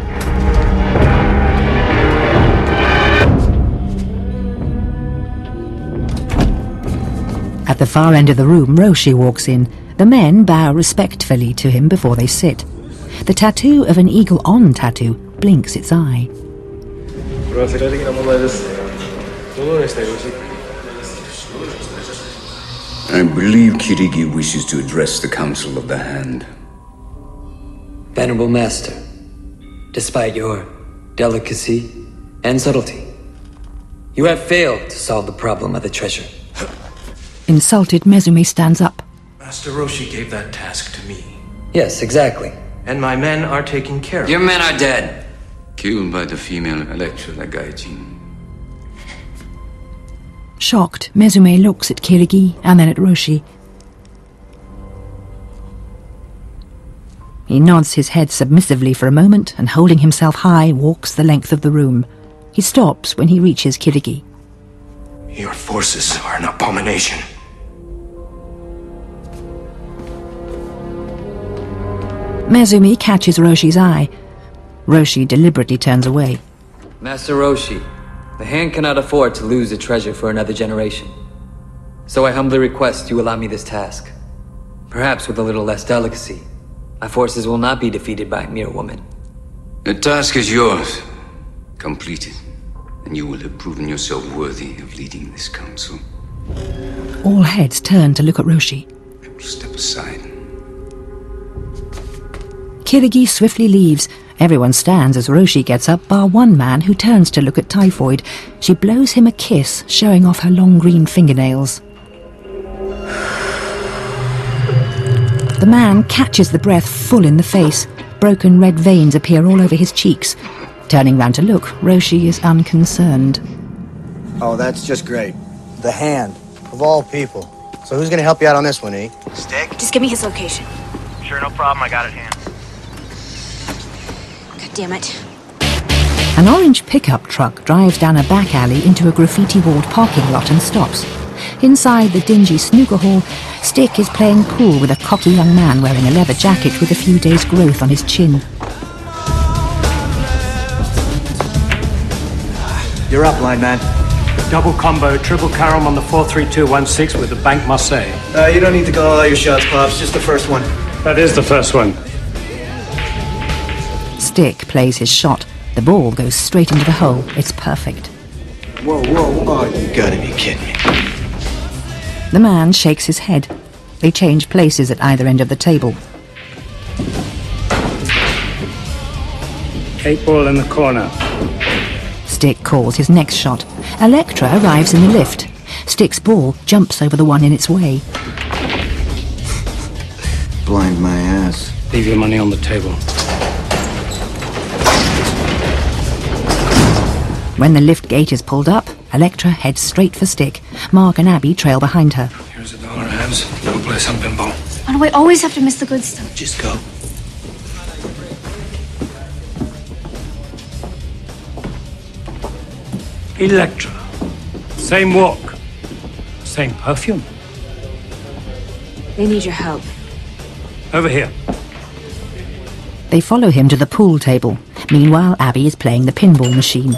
Speaker 1: At the far end of the room, Roshi walks in. The men bow respectfully to him before they sit. The tattoo of an eagle-on tattoo blinks its eye.
Speaker 7: I believe Kirigi wishes to address the Council of the Hand.
Speaker 8: Venerable Master, despite your delicacy and subtlety, you have failed to solve the problem of the treasure.
Speaker 1: Insulted, Mesumi stands up.
Speaker 4: Master Roshi gave that task to me.
Speaker 8: Yes, exactly.
Speaker 4: And my men are taking care of it.
Speaker 8: Your men are dead.
Speaker 7: Killed by the female Electra Nagaijin.
Speaker 1: Shocked, Mesumi looks at Kirigi and then at Roshi. He nods his head submissively for a moment and, holding himself high, walks the length of the room. He stops when he reaches Kirigi.
Speaker 4: Your forces are an abomination.
Speaker 1: Mesumi catches Roshi's eye. Roshi deliberately turns away.
Speaker 8: Master Roshi, the Hand cannot afford to lose the treasure for another generation. So I humbly request you allow me this task. Perhaps with a little less delicacy, my forces will not be defeated by a mere woman.
Speaker 7: The task is yours. Complete it, and you will have proven yourself worthy of leading this council.
Speaker 1: All heads turn to look at Roshi.
Speaker 7: I will step aside.
Speaker 1: Kirigi swiftly leaves. Everyone stands as Roshi gets up, bar one man who turns to look at Typhoid. She blows him a kiss, showing off her long green fingernails. The man catches the breath full in the face. Broken red veins appear all over his cheeks. Turning round to look, Roshi is unconcerned.
Speaker 9: Oh, that's just great. The Hand, of all people. So who's gonna help you out on this one, eh?
Speaker 11: Stick? Just give me his location.
Speaker 15: Sure, no problem. I got it, Hand.
Speaker 11: God damn it.
Speaker 1: An orange pickup truck drives down a back alley into a graffiti-walled parking lot and stops. Inside the dingy snooker hall, Stick is playing pool with a cocky young man wearing a leather jacket with a few days' growth on his chin.
Speaker 16: You're up, line man. Double combo, triple carom on the 43216 with the Bank Marseille.
Speaker 9: You don't need to call all your shots, Pops. Just the first one.
Speaker 16: That is the first one.
Speaker 1: Stick plays his shot. The ball goes straight into the hole. It's perfect.
Speaker 9: Whoa, whoa, whoa. You gotta be kidding me.
Speaker 1: The man shakes his head. They change places at either end of the table.
Speaker 16: 8 ball in the corner.
Speaker 1: Stick calls his next shot. Electra arrives in the lift. Stick's ball jumps over the one in its way.
Speaker 9: Blind my ass.
Speaker 2: Leave your money on the table.
Speaker 1: When the lift gate is pulled up, Electra heads straight for Stick. Mark and Abby trail behind her.
Speaker 4: Here's $1, hands. Go play some pinball.
Speaker 10: Why do I always have to miss the good stuff?
Speaker 4: Just go.
Speaker 16: Electra. Same walk. Same perfume.
Speaker 11: They need your help.
Speaker 16: Over here.
Speaker 1: They follow him to the pool table. Meanwhile, Abby is playing the pinball machine.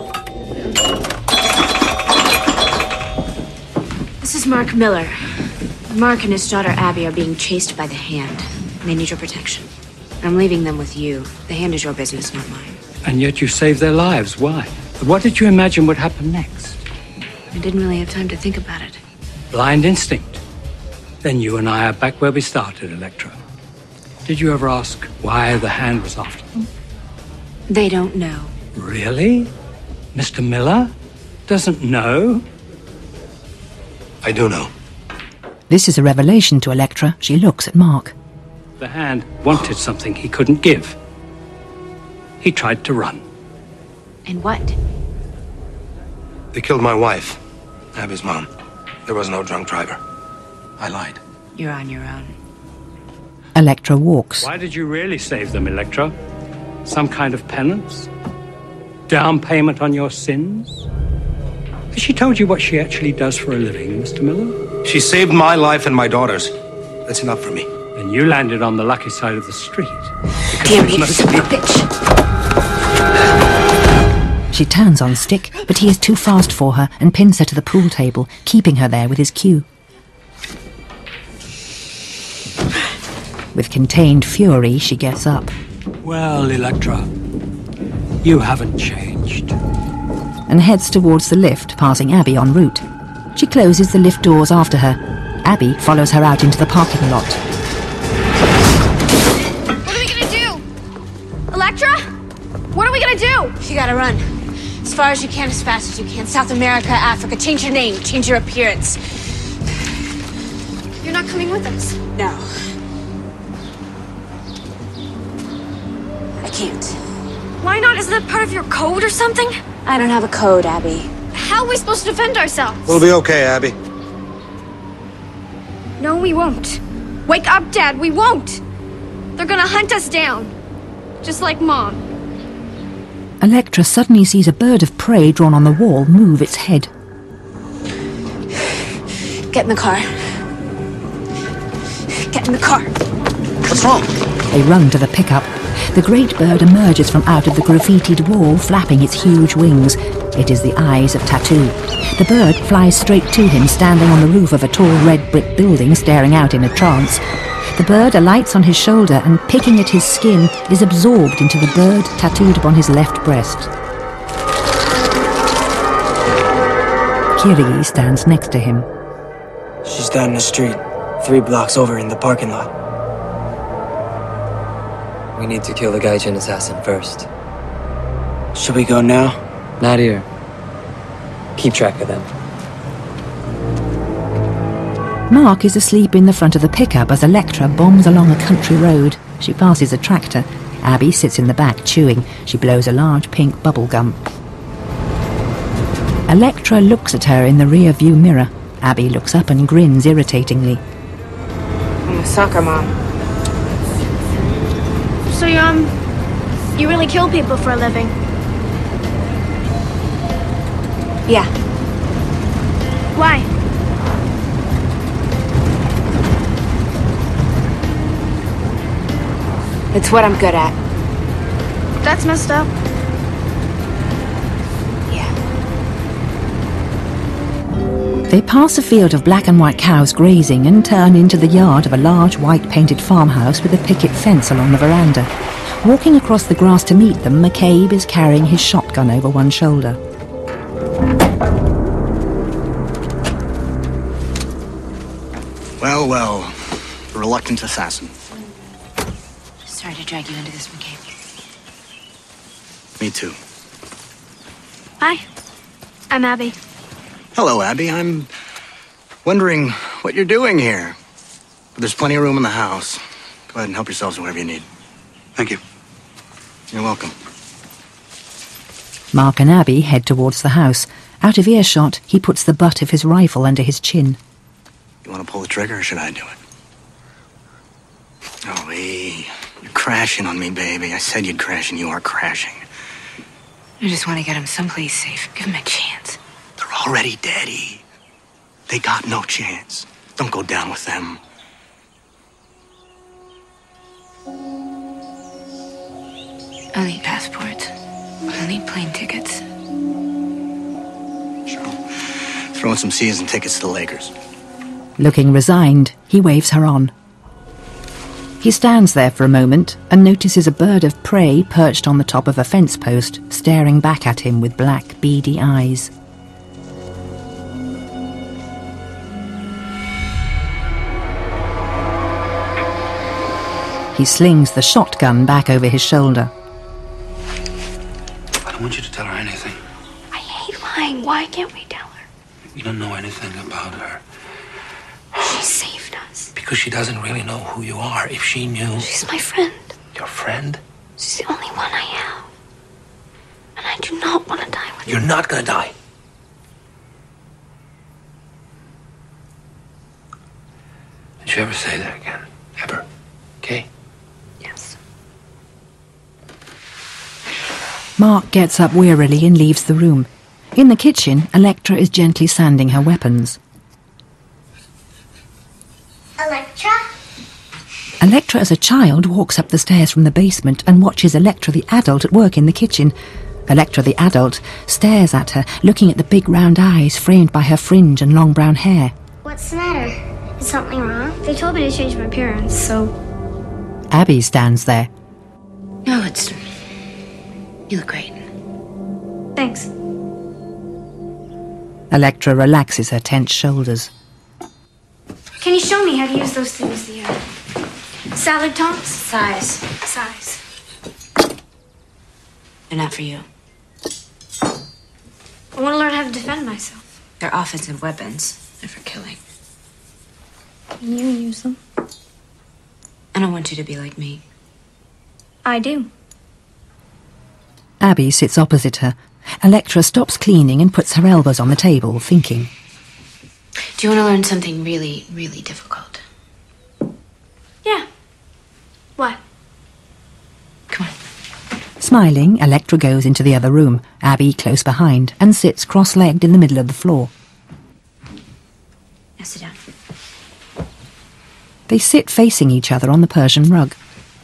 Speaker 11: This is Mark Miller. Mark and his daughter Abby are being chased by the Hand. They need your protection. I'm leaving them with you. The Hand is your business, not mine.
Speaker 2: And yet you saved their lives. Why? What did you imagine would happen next?
Speaker 11: I didn't really have time to think about it.
Speaker 2: Blind instinct. Then you and I are back where we started, Electra. Did you ever ask why the Hand was after them?
Speaker 11: They don't know.
Speaker 2: Really? Mr. Miller doesn't know?
Speaker 4: I do know.
Speaker 1: This is a revelation to Electra. She looks at Mark.
Speaker 2: The Hand wanted something he couldn't give. He tried to run.
Speaker 11: And what?
Speaker 4: They killed my wife, Abby's mom.
Speaker 12: There was no drunk driver. I lied.
Speaker 11: You're on your own.
Speaker 1: Elektra walks.
Speaker 16: Why did you really save them, Elektra? Some kind of penance? Down payment on your sins? Has she told you what she actually does for a living, Mr. Miller?
Speaker 12: She saved my life and my daughter's. That's enough for me.
Speaker 16: And you landed on the lucky side of the street.
Speaker 11: Damn you, son of a bitch!
Speaker 1: She turns on Stick, but he is too fast for her and pins her to the pool table, keeping her there with his cue. With contained fury, she gets up.
Speaker 2: Well, Elektra, you haven't changed.
Speaker 1: And heads towards the lift, passing Abby en route. She closes the lift doors after her. Abby follows her out into the parking lot.
Speaker 10: What are we gonna do? Elektra? What are we gonna do?
Speaker 11: You gotta run. As far as you can, as fast as you can. South America, Africa. Change your name, change your appearance.
Speaker 10: You're not coming with us?
Speaker 11: No. I can't.
Speaker 10: Why not? Is that part of your code or something?
Speaker 11: I don't have a code, Abby.
Speaker 10: How are we supposed to defend ourselves?
Speaker 12: We'll be okay, Abby.
Speaker 10: No, we won't. Wake up, Dad, we won't! They're gonna hunt us down. Just like Mom.
Speaker 1: Elektra suddenly sees a bird of prey drawn on the wall move its head.
Speaker 11: Get in the car. Get in the car.
Speaker 5: What's wrong?
Speaker 1: They run to the pickup. The great bird emerges from out of the graffitied wall, flapping its huge wings. It is the eyes of Tattoo. The bird flies straight to him, standing on the roof of a tall red brick building, staring out in a trance. The bird alights on his shoulder and, picking at his skin, is absorbed into the bird tattooed upon his left breast. Kirigi stands next to him.
Speaker 17: She's down the street, 3 blocks over in the parking lot.
Speaker 8: We need to kill the Gaijin assassin first.
Speaker 17: Should we go now?
Speaker 8: Not here. Keep track of them.
Speaker 1: Mark is asleep in the front of the pickup as Elektra bombs along a country road. She passes a tractor. Abby sits in the back chewing. She blows a large pink bubble gum. Elektra looks at her in the rear view mirror. Abby looks up and grins irritatingly.
Speaker 11: I'm a soccer mom.
Speaker 10: So you really kill people for a living?
Speaker 11: Yeah.
Speaker 10: Why?
Speaker 11: It's what I'm good at.
Speaker 10: That's messed up.
Speaker 1: They pass a field of black and white cows grazing and turn into the yard of a large white painted farmhouse with a picket fence along the veranda. Walking across the grass to meet them, McCabe is carrying his shotgun over one shoulder.
Speaker 9: Well, well, the reluctant assassin.
Speaker 11: Sorry to drag you into this, McCabe.
Speaker 9: Me too.
Speaker 10: Hi, I'm Abby.
Speaker 9: Hello, Abby. I'm wondering what you're doing here. But there's plenty of room in the house. Go ahead and help yourselves to whatever you need.
Speaker 14: Thank you.
Speaker 9: You're welcome.
Speaker 1: Mark and Abby head towards the house. Out of earshot, he puts the butt of his rifle under his chin.
Speaker 9: You want to pull the trigger, or should I do it? Oh, hey, you're crashing on me, baby. I said you'd crash, and you are crashing.
Speaker 11: I just want to get him someplace safe. Give him a chance.
Speaker 9: They're already dead-y. They got no chance. Don't go down with them.
Speaker 11: I'll need passports. I'll need plane tickets.
Speaker 9: Sure. Throw in some season tickets to the Lakers.
Speaker 1: Looking resigned, he waves her on. He stands there for a moment and notices a bird of prey perched on the top of a fence post, staring back at him with black, beady eyes. He slings the shotgun back over his shoulder.
Speaker 14: I don't want you to tell her anything.
Speaker 10: I hate lying. Why can't we tell her?
Speaker 14: You don't know anything about her.
Speaker 10: She saved us.
Speaker 14: Because she doesn't really know who you are. If she knew...
Speaker 10: She's my friend.
Speaker 14: Your friend?
Speaker 10: She's the only one I have. And I do not want to die with her.
Speaker 14: You're not gonna die.
Speaker 12: say that again. Ever. Okay?
Speaker 11: Yes.
Speaker 1: Mark gets up wearily and leaves the room. In the kitchen, Elektra is gently sanding her weapons.
Speaker 10: Elektra?
Speaker 1: Elektra as a child walks up the stairs from the basement and watches Elektra the adult at work in the kitchen. Elektra the adult stares at her, looking at the big round eyes framed by her fringe and long brown hair.
Speaker 10: What's the matter? Is something wrong? They told me to change my appearance, so...
Speaker 1: Abby stands there.
Speaker 11: No, it's... You look great.
Speaker 10: Thanks.
Speaker 1: Elektra relaxes her tense shoulders.
Speaker 10: Can you show me how to use those things, the salad tongs?
Speaker 11: Size.
Speaker 10: Size.
Speaker 11: They're not for you.
Speaker 10: I want to learn how to defend myself.
Speaker 11: They're offensive weapons. They're for killing.
Speaker 10: Can you use them?
Speaker 11: I don't want you to be like me.
Speaker 10: I do.
Speaker 1: Abby sits opposite her. Elektra stops cleaning and puts her elbows on the table, thinking.
Speaker 11: Do you want to learn something really, really difficult?
Speaker 10: Yeah. What?
Speaker 11: Come on.
Speaker 1: Smiling, Elektra goes into the other room, Abby close behind, and sits cross-legged in the middle of the floor.
Speaker 11: Now sit down.
Speaker 1: They sit facing each other on the Persian rug.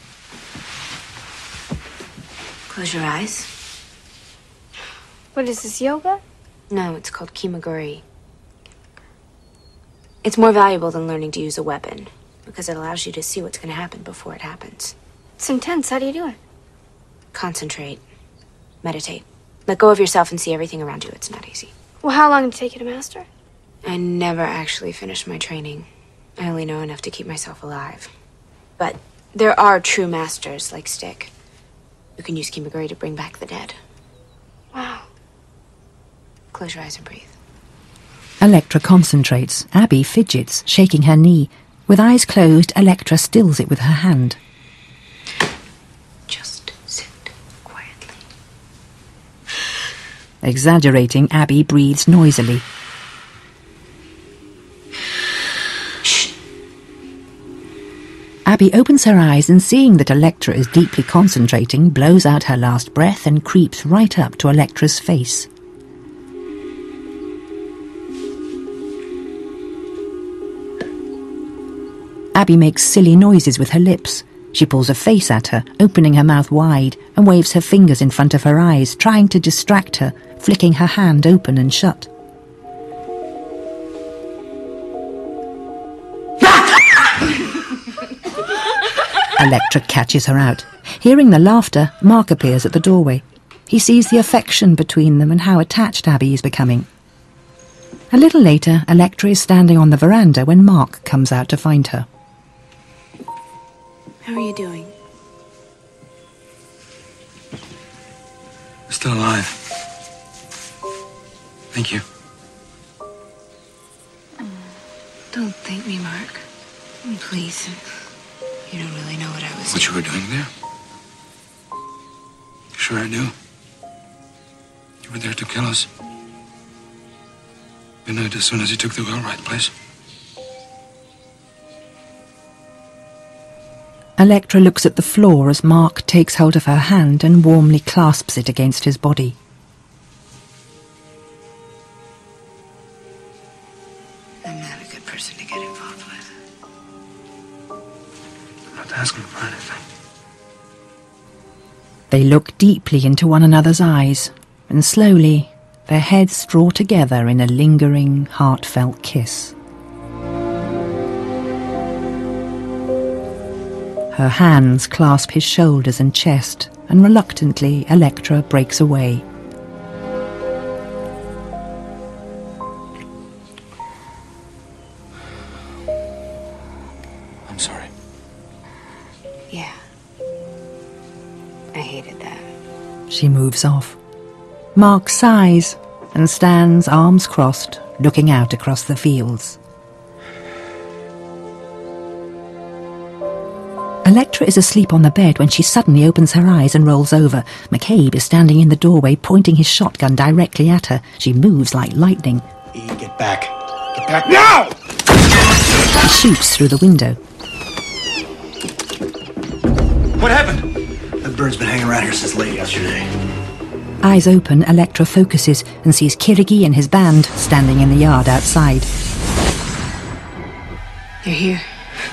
Speaker 11: Close your eyes.
Speaker 10: What is this, yoga?
Speaker 11: No, it's called kimaguri. It's more valuable than learning to use a weapon, because it allows you to see what's going to happen before it happens.
Speaker 10: It's intense. How do you do it?
Speaker 11: Concentrate. Meditate. Let go of yourself and see everything around you. It's not easy.
Speaker 10: Well, how long did it take you to master?
Speaker 11: I never actually finished my training. I only know enough to keep myself alive. But there are true masters like Stick, who can use kimaguri to bring back the dead.
Speaker 10: Wow.
Speaker 11: Close your eyes and breathe.
Speaker 1: Elektra concentrates. Abby fidgets, shaking her knee. With eyes closed, Elektra stills it with her hand.
Speaker 11: Just sit quietly.
Speaker 1: Exaggerating, Abby breathes noisily.
Speaker 11: Shh.
Speaker 1: Abby opens her eyes and, seeing that Elektra is deeply concentrating, blows out her last breath and creeps right up to Elektra's face. Abby makes silly noises with her lips. She pulls a face at her, opening her mouth wide, and waves her fingers in front of her eyes, trying to distract her, flicking her hand open and shut. Elektra catches her out. Hearing the laughter, Mark appears at the doorway. He sees the affection between them and how attached Abby is becoming. A little later, Elektra is standing on the veranda when Mark comes out to find her.
Speaker 11: How are you doing?
Speaker 12: Still alive. Thank you.
Speaker 11: Don't thank me, Mark. Please. You don't really know what I was
Speaker 12: What you were doing there? Sure I do. You were there to kill us. You knew it as soon as you took the well right place.
Speaker 1: Elektra looks at the floor as Mark takes hold of her hand and warmly clasps it against his body.
Speaker 11: I'm not a good person to get involved with.
Speaker 12: I'm not asking for anything.
Speaker 1: They look deeply into one another's eyes, and slowly their heads draw together in a lingering, heartfelt kiss. Her hands clasp his shoulders and chest, and reluctantly Elektra breaks away.
Speaker 12: I'm sorry.
Speaker 11: Yeah. I hated that.
Speaker 1: She moves off. Mark sighs and stands arms crossed, looking out across the fields. Elektra is asleep on the bed when she suddenly opens her eyes and rolls over. McCabe is standing in the doorway, pointing his shotgun directly at her. She moves like lightning.
Speaker 14: E, get back. Get back now!
Speaker 1: He shoots through the window.
Speaker 9: What happened? That bird's been hanging around here since late yesterday.
Speaker 1: Eyes open, Elektra focuses and sees Kirigi and his band standing in the yard outside.
Speaker 11: They're here.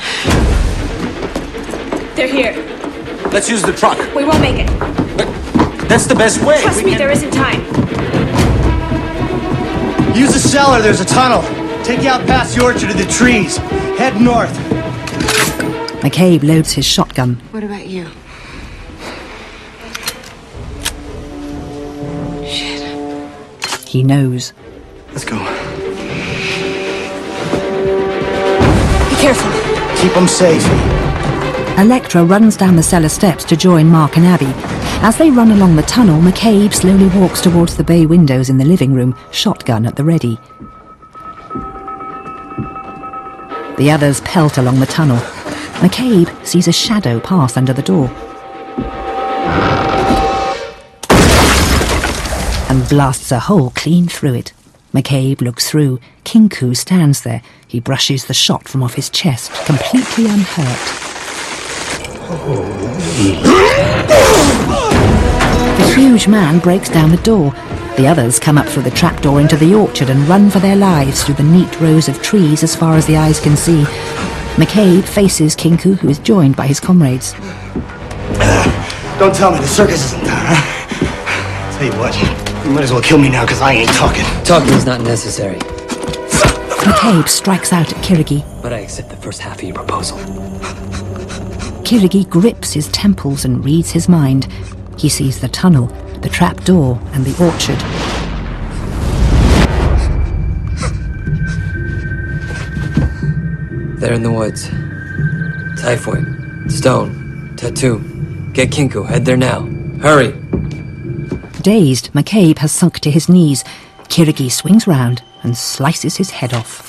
Speaker 6: They're here.
Speaker 12: Let's use the truck.
Speaker 6: We won't make it.
Speaker 12: That's the best way.
Speaker 6: Trust me, there isn't time.
Speaker 9: Use the cellar, there's a tunnel. Take you out past the orchard to the trees. Head north.
Speaker 1: McCabe loads his shotgun.
Speaker 11: What about you?
Speaker 1: He knows.
Speaker 9: Let's go.
Speaker 6: Be careful.
Speaker 9: Keep them safe.
Speaker 1: Elektra runs down the cellar steps to join Mark and Abby. As they run along the tunnel, McCabe slowly walks towards the bay windows in the living room, shotgun at the ready. The others pelt along the tunnel. McCabe sees a shadow pass under the door and blasts a hole clean through it. McCabe looks through. Kinku stands there. He brushes the shot from off his chest, completely unhurt. The huge man breaks down the door. The others come up through the trapdoor into the orchard and run for their lives through the neat rows of trees as far as the eyes can see. McCabe faces Kinku, who is joined by his comrades.
Speaker 9: Don't tell me the circus isn't done, huh? Tell you what, you might as well kill me now, because I ain't talking.
Speaker 8: Talking is not necessary.
Speaker 1: McCabe strikes out at Kirigi.
Speaker 8: But I accept the first half of your proposal.
Speaker 1: Kirigi grips his temples and reads his mind. He sees the tunnel, the trapdoor, and the orchard.
Speaker 8: They're in the woods. Typhoid, stone, tattoo. Get Kinku, head there now. Hurry!
Speaker 1: Dazed, McCabe has sunk to his knees. Kirigi swings round and slices his head off.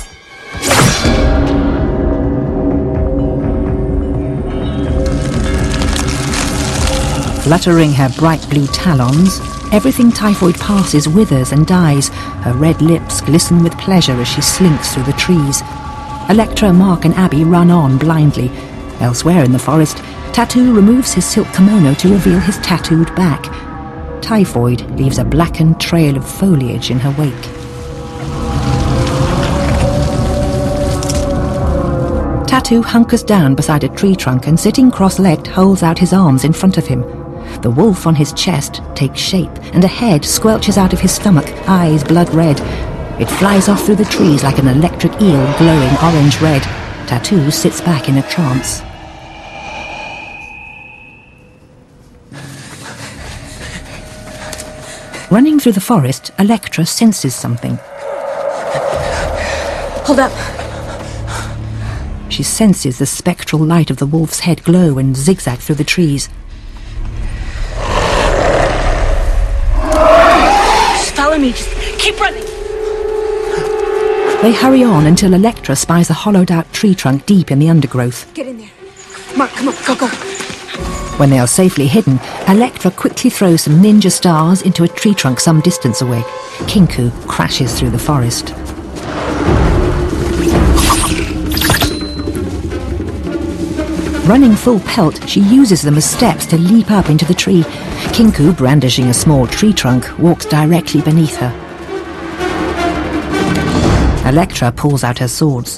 Speaker 1: Fluttering her bright blue talons, everything Typhoid passes withers and dies. Her red lips glisten with pleasure as she slinks through the trees. Elektra, Mark and Abby run on blindly. Elsewhere in the forest, Tattoo removes his silk kimono to reveal his tattooed back. Typhoid leaves a blackened trail of foliage in her wake. Tattoo hunkers down beside a tree trunk and, sitting cross-legged, holds out his arms in front of him. The wolf on his chest takes shape, and a head squelches out of his stomach, eyes blood red. It flies off through the trees like an electric eel glowing orange-red. Tattoo sits back in a trance. Running through the forest, Elektra senses something.
Speaker 6: Hold up.
Speaker 1: She senses the spectral light of the wolf's head glow and zigzag through the trees.
Speaker 6: Just follow me. Just keep running.
Speaker 1: They hurry on until Elektra spies a hollowed-out tree trunk deep in the undergrowth.
Speaker 6: Get in there. Mark, come on, go, go.
Speaker 1: When they are safely hidden, Elektra quickly throws some ninja stars into a tree trunk some distance away. Kinku crashes through the forest. Running full pelt, she uses them as steps to leap up into the tree. Kinku, brandishing a small tree trunk, walks directly beneath her. Elektra pulls out her swords.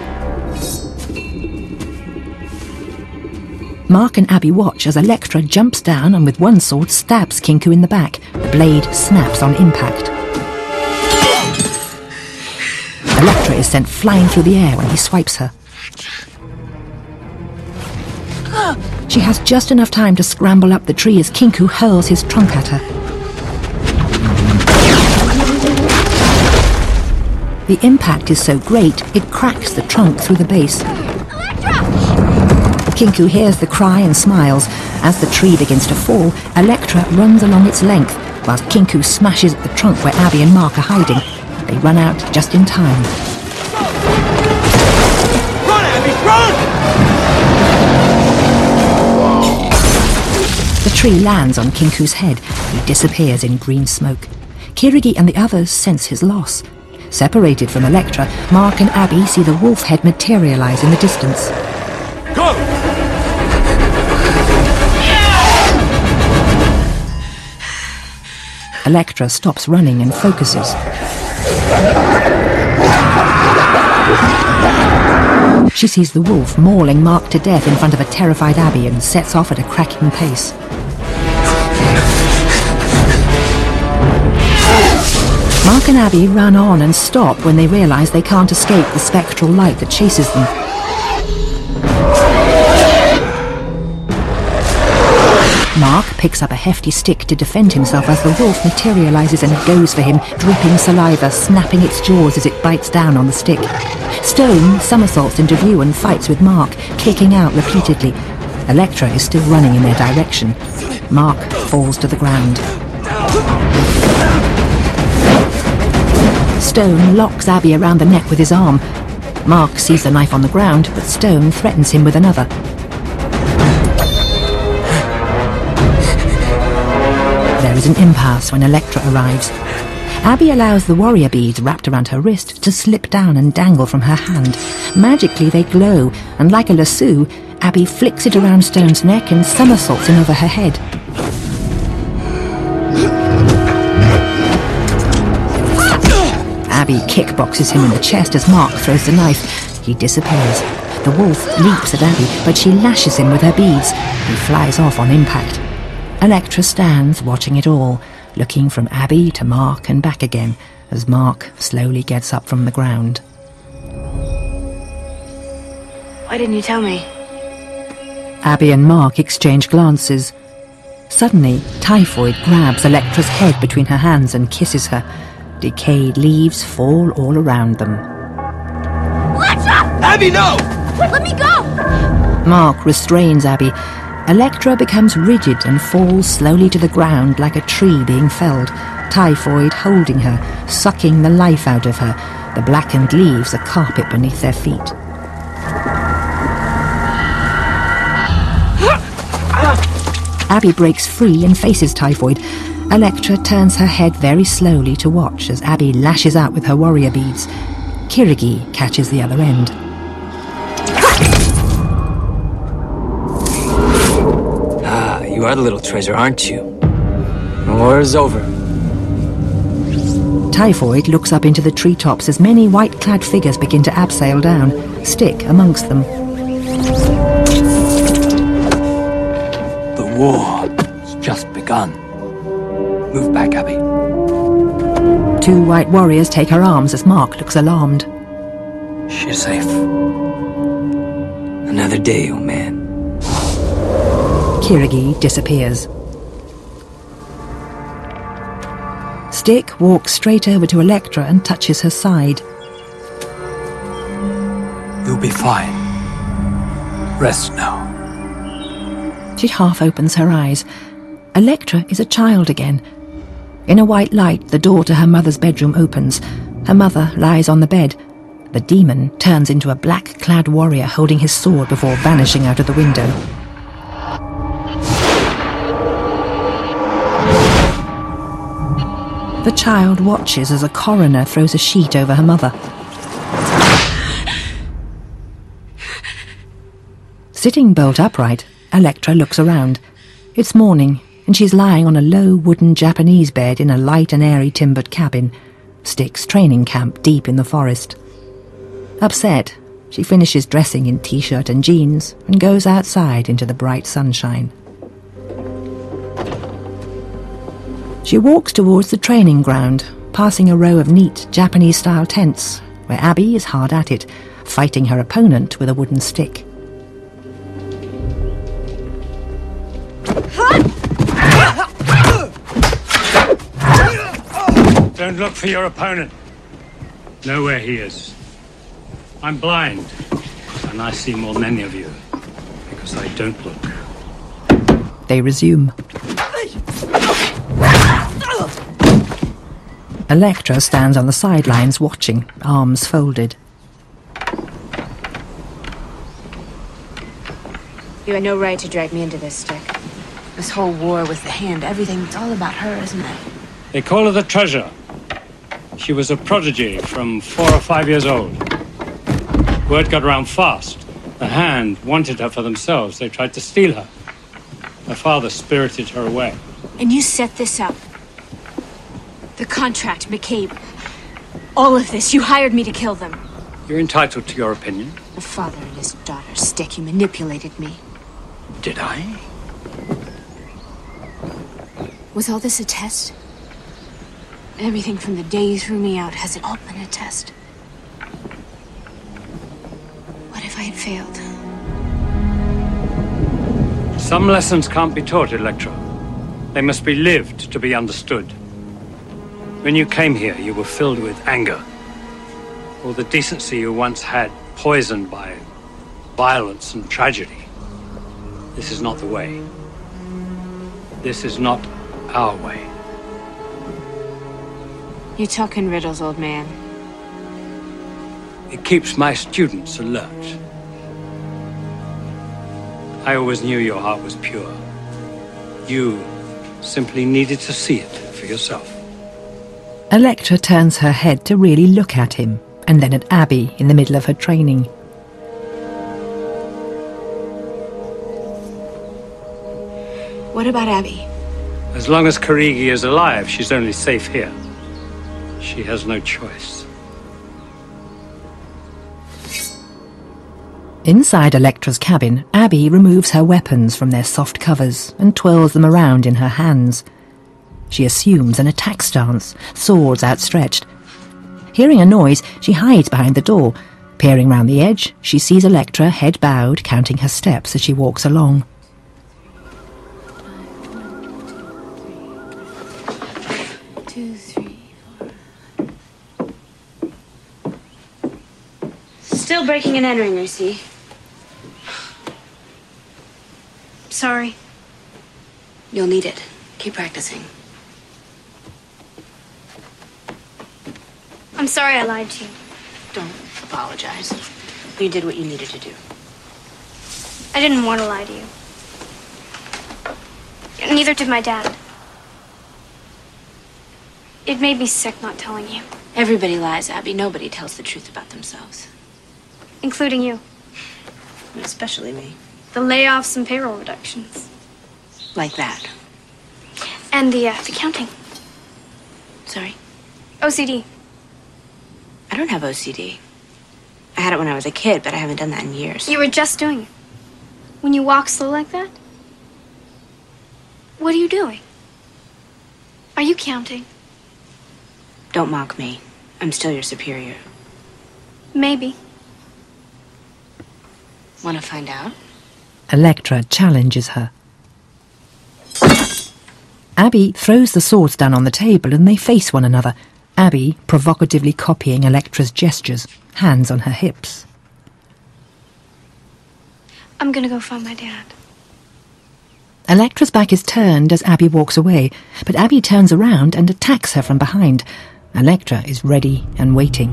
Speaker 1: Mark and Abby watch as Elektra jumps down and with one sword stabs Kinku in the back. The blade snaps on impact. Elektra is sent flying through the air when he swipes her. She has just enough time to scramble up the tree as Kinku hurls his trunk at her. The impact is so great, it cracks the trunk through the base. Kinku hears the cry and smiles. As the tree begins to fall, Elektra runs along its length, whilst Kinku smashes at the trunk where Abby and Mark are hiding. They run out just in time.
Speaker 13: Run, Abby, run!
Speaker 1: The tree lands on Kinku's head. He disappears in green smoke. Kirigi and the others sense his loss. Separated from Elektra, Mark and Abby see the wolf head materialize in the distance.
Speaker 13: Go!
Speaker 1: Elektra stops running and focuses. She sees the wolf mauling Mark to death in front of a terrified Abby and sets off at a cracking pace. Mark and Abby run on and stop when they realise they can't escape the spectral light that chases them. Mark picks up a hefty stick to defend himself as the wolf materialises and goes for him, dripping saliva, snapping its jaws as it bites down on the stick. Stone somersaults into view and fights with Mark, kicking out repeatedly. Elektra is still running in their direction. Mark falls to the ground. Stone locks Abby around the neck with his arm. Mark sees the knife on the ground, but Stone threatens him with another. There is an impasse when Elektra arrives. Abby allows the warrior beads wrapped around her wrist to slip down and dangle from her hand. Magically they glow, and like a lasso, Abby flicks it around Stone's neck and somersaults him over her head. Abby kickboxes him in the chest as Mark throws the knife. He disappears. The wolf leaps at Abby, but she lashes him with her beads. He flies off on impact. Elektra stands watching it all, looking from Abby to Mark and back again, as Mark slowly gets up from the ground.
Speaker 11: Why didn't you tell me?
Speaker 1: Abby and Mark exchange glances. Suddenly, Typhoid grabs Elektra's head between her hands and kisses her. Decayed leaves fall all around them.
Speaker 13: Elektra! Abby, no!
Speaker 10: Let me go!
Speaker 1: Mark restrains Abby. Elektra becomes rigid and falls slowly to the ground like a tree being felled, Typhoid holding her, sucking the life out of her, the blackened leaves a carpet beneath their feet. Abby breaks free and faces Typhoid. Elektra turns her head very slowly to watch as Abby lashes out with her warrior beads. Kirigi catches the other end.
Speaker 17: You are the little treasure, aren't you? The war is over.
Speaker 1: Typhoid looks up into the treetops as many white-clad figures begin to abseil down, Stick amongst them.
Speaker 2: The war has just begun. Move back, Abby.
Speaker 1: Two white warriors take her arms as Mark looks alarmed.
Speaker 2: She's safe.
Speaker 17: Another day, oh man.
Speaker 1: Kirigi disappears. Stick walks straight over to Elektra and touches her side.
Speaker 2: You'll be fine. Rest now.
Speaker 1: She half opens her eyes. Elektra is a child again. In a white light, the door to her mother's bedroom opens. Her mother lies on the bed. The demon turns into a black-clad warrior holding his sword before vanishing out of the window. The child watches as a coroner throws a sheet over her mother. Sitting bolt upright, Elektra looks around. It's morning, and she's lying on a low wooden Japanese bed in a light and airy timbered cabin, Stick's training camp deep in the forest. Upset, she finishes dressing in t-shirt and jeans and goes outside into the bright sunshine. She walks towards the training ground, passing a row of neat Japanese-style tents, where Abby is hard at it, fighting her opponent with a wooden stick.
Speaker 16: Don't look for your opponent. Know where he is. I'm blind, and I see more than any of you, because I don't look.
Speaker 1: They resume. Elektra stands on the sidelines watching, arms folded.
Speaker 11: You had no right to drag me into this, Stick. This whole war with the Hand, everything, it's all about her, isn't it?
Speaker 16: They call her the treasure. She was a prodigy from 4 or 5 years old. Word got around fast. The Hand wanted her for themselves. They tried to steal her. Her father spirited her away.
Speaker 11: And you set this up? The contract, McCabe. All of this, you hired me to kill them.
Speaker 16: You're entitled to your opinion.
Speaker 11: The father and his daughter, Stick, you manipulated me.
Speaker 16: Did I?
Speaker 11: Was all this a test? Everything from the day you threw me out, has it all been a test? What if I had failed?
Speaker 16: Some lessons can't be taught, Electra. They must be lived to be understood. When you came here, you were filled with anger. All the decency you once had poisoned by violence and tragedy. This is not the way. This is not our way.
Speaker 11: You talk in riddles, old man.
Speaker 16: It keeps my students alert. I always knew your heart was pure. You simply needed to see it for yourself.
Speaker 1: Electra turns her head to really look at him, and then at Abby in the middle of her training.
Speaker 11: What about Abby?
Speaker 16: As long as Karigi is alive, she's only safe here. She has no choice.
Speaker 1: Inside Electra's cabin, Abby removes her weapons from their soft covers and twirls them around in her hands. She assumes an attack stance, swords outstretched. Hearing a noise, she hides behind the door. Peering round the edge, she sees Electra, head bowed, counting her steps as she walks along.
Speaker 11: Still breaking and entering, I see.
Speaker 10: Sorry.
Speaker 11: You'll need it. Keep practicing.
Speaker 10: I'm sorry I lied to you.
Speaker 11: Don't apologize. You did what you needed to do.
Speaker 10: I didn't want to lie to you. Neither did my dad. It made me sick not telling you.
Speaker 11: Everybody lies, Abby. Nobody tells the truth about themselves.
Speaker 10: Including you.
Speaker 11: Especially me.
Speaker 10: The layoffs and payroll reductions.
Speaker 11: Like that.
Speaker 10: And the counting.
Speaker 11: Sorry?
Speaker 10: OCD.
Speaker 11: I don't have OCD. I had it when I was a kid, but I haven't done that in years.
Speaker 10: You were just doing it. When you walk slow like that? What are you doing? Are you counting?
Speaker 11: Don't mock me. I'm still your superior.
Speaker 10: Maybe.
Speaker 11: Want to find out?
Speaker 1: Electra challenges her. Abby throws the swords down on the table and they face one another, Abby provocatively copying Electra's gestures, hands on her hips.
Speaker 10: I'm gonna go find my dad.
Speaker 1: Electra's back is turned as Abby walks away, but Abby turns around and attacks her from behind. Electra is ready and waiting.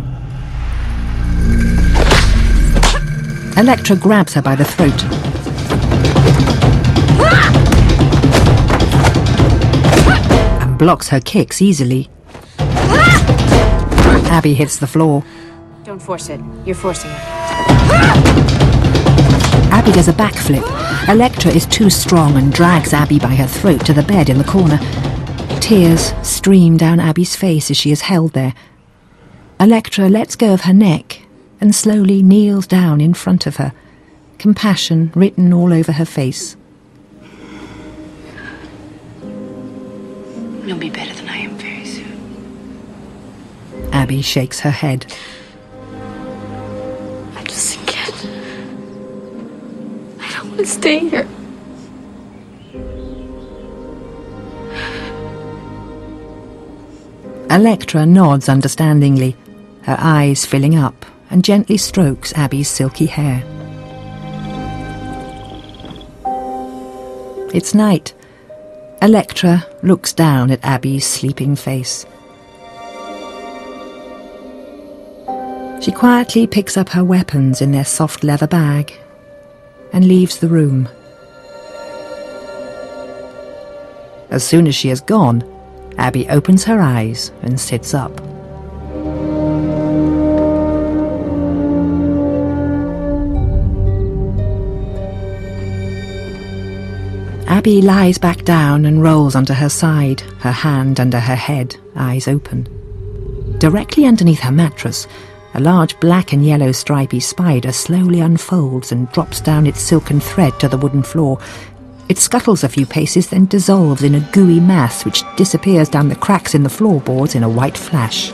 Speaker 1: Electra grabs her by the throat. And blocks her kicks easily. Abby hits the floor.
Speaker 11: Don't force it. You're forcing it.
Speaker 1: Abby does a backflip. Electra is too strong and drags Abby by her throat to the bed in the corner. Tears stream down Abby's face as she is held there. Electra lets go of her neck and slowly kneels down in front of her, compassion written all over her face.
Speaker 11: You'll be better than I am very soon.
Speaker 1: Abby shakes her head.
Speaker 11: I just can't. I don't want to stay here.
Speaker 1: Electra nods understandingly, her eyes filling up, and gently strokes Abby's silky hair. It's night. Electra looks down at Abby's sleeping face. She quietly picks up her weapons in their soft leather bag and leaves the room. As soon as she has gone, Abby opens her eyes and sits up. Abby lies back down and rolls onto her side, her hand under her head, eyes open. Directly underneath her mattress, a large black and yellow stripy spider slowly unfolds and drops down its silken thread to the wooden floor. It scuttles a few paces, then dissolves in a gooey mass which disappears down the cracks in the floorboards in a white flash.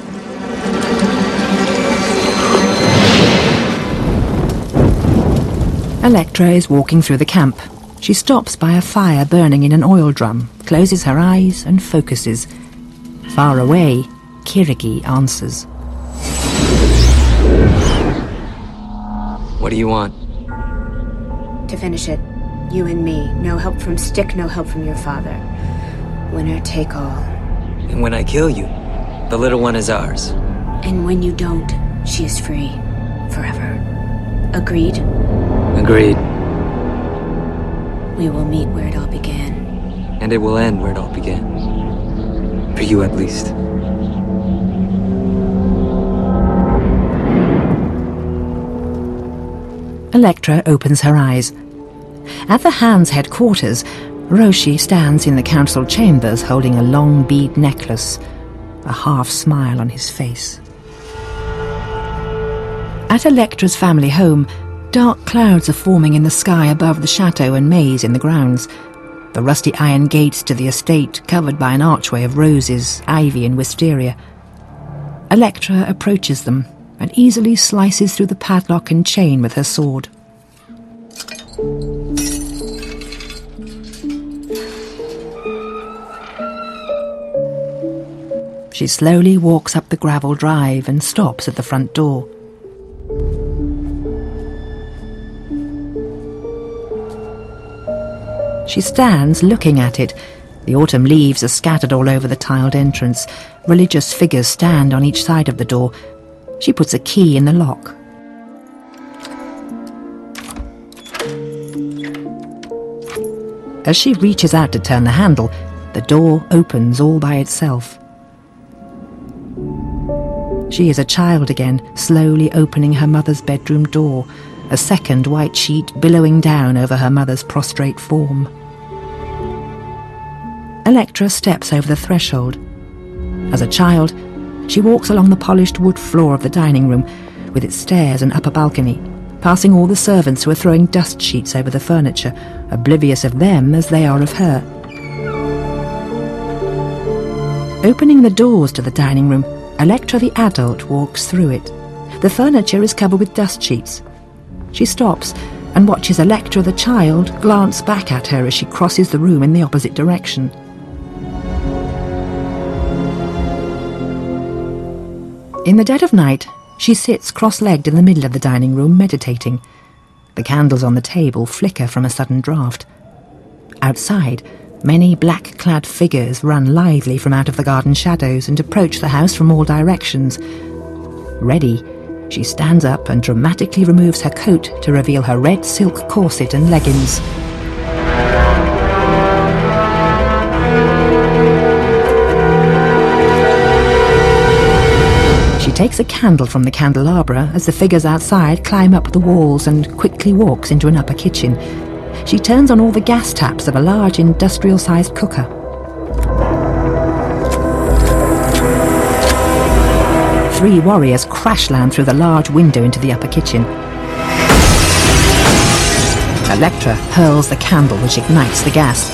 Speaker 1: Electra is walking through the camp. She stops by a fire burning in an oil drum, closes her eyes and focuses. Far away, Kirigi answers.
Speaker 8: What do you want?
Speaker 11: To finish it. You and me. No help from Stick, no help from your father. Winner take all.
Speaker 8: And when I kill you, the little one is ours.
Speaker 11: And when you don't, she is free. Forever. Agreed?
Speaker 8: Agreed.
Speaker 11: We will meet where it all began.
Speaker 8: And it will end where it all began. For you, at least.
Speaker 1: Electra opens her eyes. At the Hand's headquarters, Roshi stands in the council chambers holding a long bead necklace, a half smile on his face. At Electra's family home, dark clouds are forming in the sky above the chateau and maze in the grounds. The rusty iron gates to the estate covered by an archway of roses, ivy and wisteria. Electra approaches them and easily slices through the padlock and chain with her sword. She slowly walks up the gravel drive and stops at the front door. She stands looking at it. The autumn leaves are scattered all over the tiled entrance. Religious figures stand on each side of the door. She puts a key in the lock. As she reaches out to turn the handle, the door opens all by itself. She is a child again, slowly opening her mother's bedroom door, a second white sheet billowing down over her mother's prostrate form. Electra steps over the threshold. As a child, she walks along the polished wood floor of the dining room, with its stairs and upper balcony, passing all the servants who are throwing dust sheets over the furniture, oblivious of them as they are of her. Opening the doors to the dining room, Electra the adult walks through it. The furniture is covered with dust sheets. She stops and watches Electra the child glance back at her as she crosses the room in the opposite direction. In the dead of night, she sits cross-legged in the middle of the dining room, meditating. The candles on the table flicker from a sudden draught. Outside, many black-clad figures run lithely from out of the garden shadows and approach the house from all directions. Ready, she stands up and dramatically removes her coat to reveal her red silk corset and leggings. She takes a candle from the candelabra as the figures outside climb up the walls and quickly walks into an upper kitchen. She turns on all the gas taps of a large industrial-sized cooker. Three warriors crash-land through the large window into the upper kitchen. Electra hurls the candle, which ignites the gas.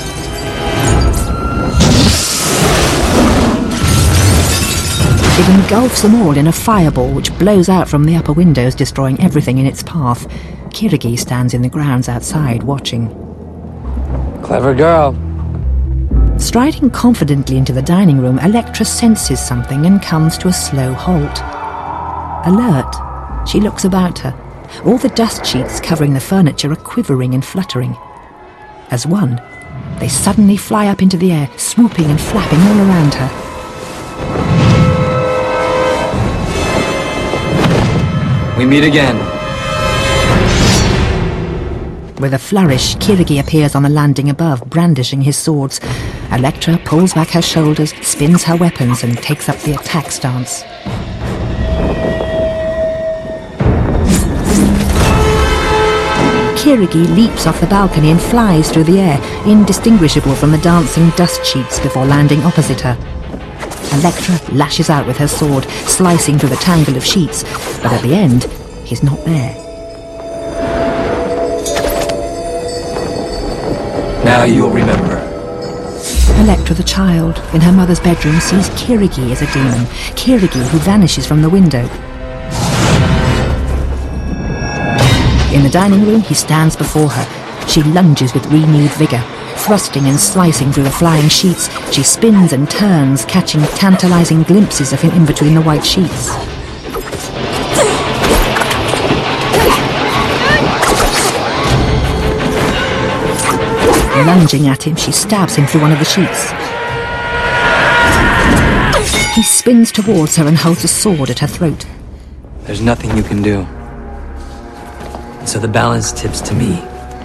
Speaker 1: It engulfs them all in a fireball which blows out from the upper windows, destroying everything in its path. Kirigi stands in the grounds outside, watching.
Speaker 8: Clever girl.
Speaker 1: Striding confidently into the dining room, Electra senses something and comes to a slow halt. Alert, she looks about her. All the dust sheets covering the furniture are quivering and fluttering. As one, they suddenly fly up into the air, swooping and flapping all around her.
Speaker 8: We meet again.
Speaker 1: With a flourish, Kirigi appears on the landing above, brandishing his swords. Electra pulls back her shoulders, spins her weapons, and takes up the attack stance. Kirigi leaps off the balcony and flies through the air, indistinguishable from the dancing dust sheets before landing opposite her. Elektra lashes out with her sword, slicing through the tangle of sheets, but at the end, he's not there.
Speaker 8: Now you'll remember.
Speaker 1: Elektra the child, in her mother's bedroom, sees Kirigi as a demon, Kirigi who vanishes from the window. In the dining room, he stands before her. She lunges with renewed vigour. Thrusting and slicing through the flying sheets, she spins and turns, catching tantalising glimpses of him in between the white sheets. Lunging at him, she stabs him through one of the sheets. He spins towards her and holds a sword at her throat.
Speaker 8: There's nothing you can do. So the balance tips to me.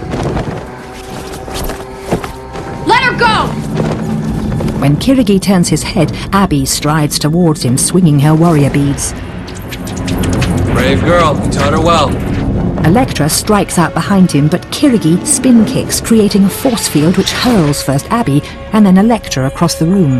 Speaker 10: Let her go!
Speaker 1: When Kirigi turns his head, Abby strides towards him, swinging her warrior beads.
Speaker 8: Brave girl, you taught her well.
Speaker 1: Elektra strikes out behind him, but Kirigi spin kicks, creating a force field which hurls first Abby and then Elektra across the room.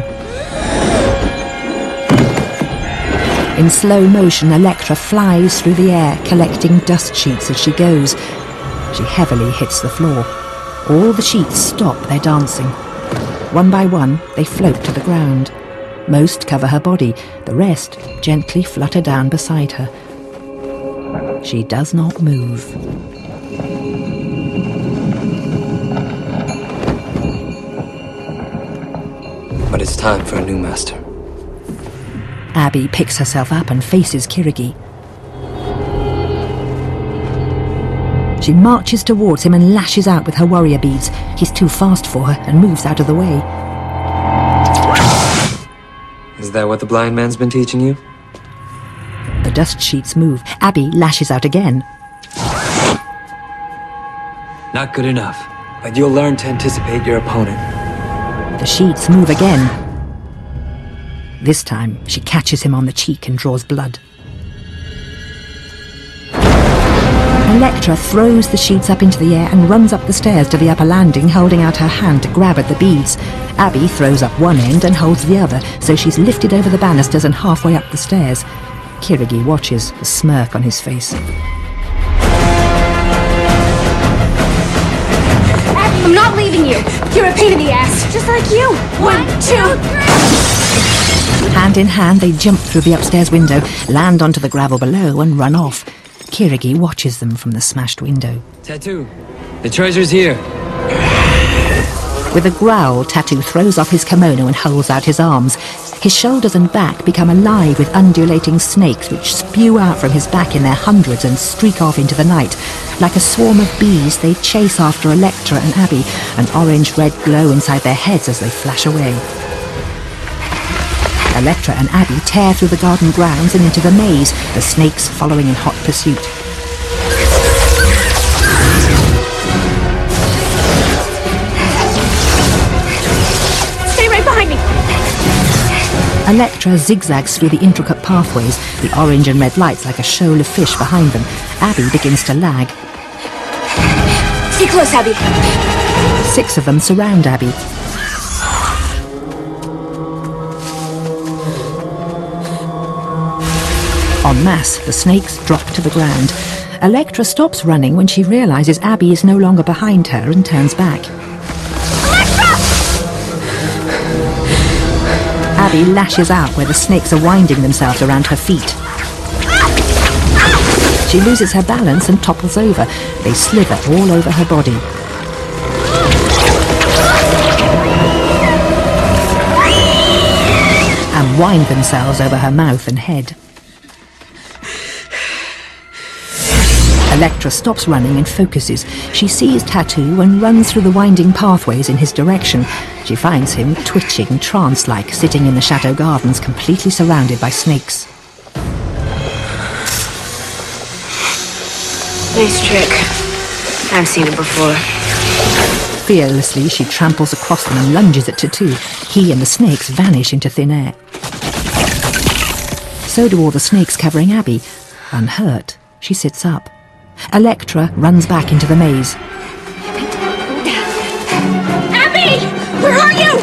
Speaker 1: In slow motion, Elektra flies through the air, collecting dust sheets as she goes. She heavily hits the floor. All the sheets stop their dancing. One by one, they float to the ground. Most cover her body, the rest gently flutter down beside her. She does not move.
Speaker 8: But it's time for a new master.
Speaker 1: Abby picks herself up and faces Kirigi. She marches towards him and lashes out with her warrior beads. He's too fast for her and moves out of the way.
Speaker 8: Is that what the blind man's been teaching you?
Speaker 1: The dust sheets move. Abby lashes out again.
Speaker 8: Not good enough, but you'll learn to anticipate your opponent.
Speaker 1: The sheets move again. This time, she catches him on the cheek and draws blood. Elektra throws the sheets up into the air and runs up the stairs to the upper landing, holding out her hand to grab at the beads. Abby throws up one end and holds the other, so she's lifted over the banisters and halfway up the stairs. Kirigi watches, a smirk on his face.
Speaker 10: Abby, I'm not leaving you. You're a pain in the ass, just like you. 1, 2, 3.
Speaker 1: Hand in hand, they jump through the upstairs window, land onto the gravel below, and run off. Kirigi watches them from the smashed window.
Speaker 8: Tattoo, the treasure's here.
Speaker 1: With a growl, Tattoo throws off his kimono and holds out his arms. His shoulders and back become alive with undulating snakes which spew out from his back in their hundreds and streak off into the night. Like a swarm of bees, they chase after Elektra and Abby, an orange-red glow inside their heads as they flash away. Elektra and Abby tear through the garden grounds and into the maze, the snakes following in hot pursuit.
Speaker 10: Stay right behind me!
Speaker 1: Elektra zigzags through the intricate pathways, the orange and red lights like a shoal of fish behind them. Abby begins to lag.
Speaker 10: Stay close, Abby.
Speaker 1: 6 of them surround Abby. En masse, the snakes drop to the ground. Elektra stops running when she realizes Abby is no longer behind her and turns back. Abby lashes out where the snakes are winding themselves around her feet. She loses her balance and topples over. They slither all over her body. And wind themselves over her mouth and head. Elektra stops running and focuses. She sees Tattoo and runs through the winding pathways in his direction. She finds him twitching, trance-like, sitting in the Chateau Gardens, completely surrounded by snakes.
Speaker 11: Nice trick. I've seen it before.
Speaker 1: Fearlessly, she tramples across them and lunges at Tattoo. He and the snakes vanish into thin air. So do all the snakes covering Abby. Unhurt, she sits up. Electra runs back into the maze.
Speaker 10: Abby! Where are you?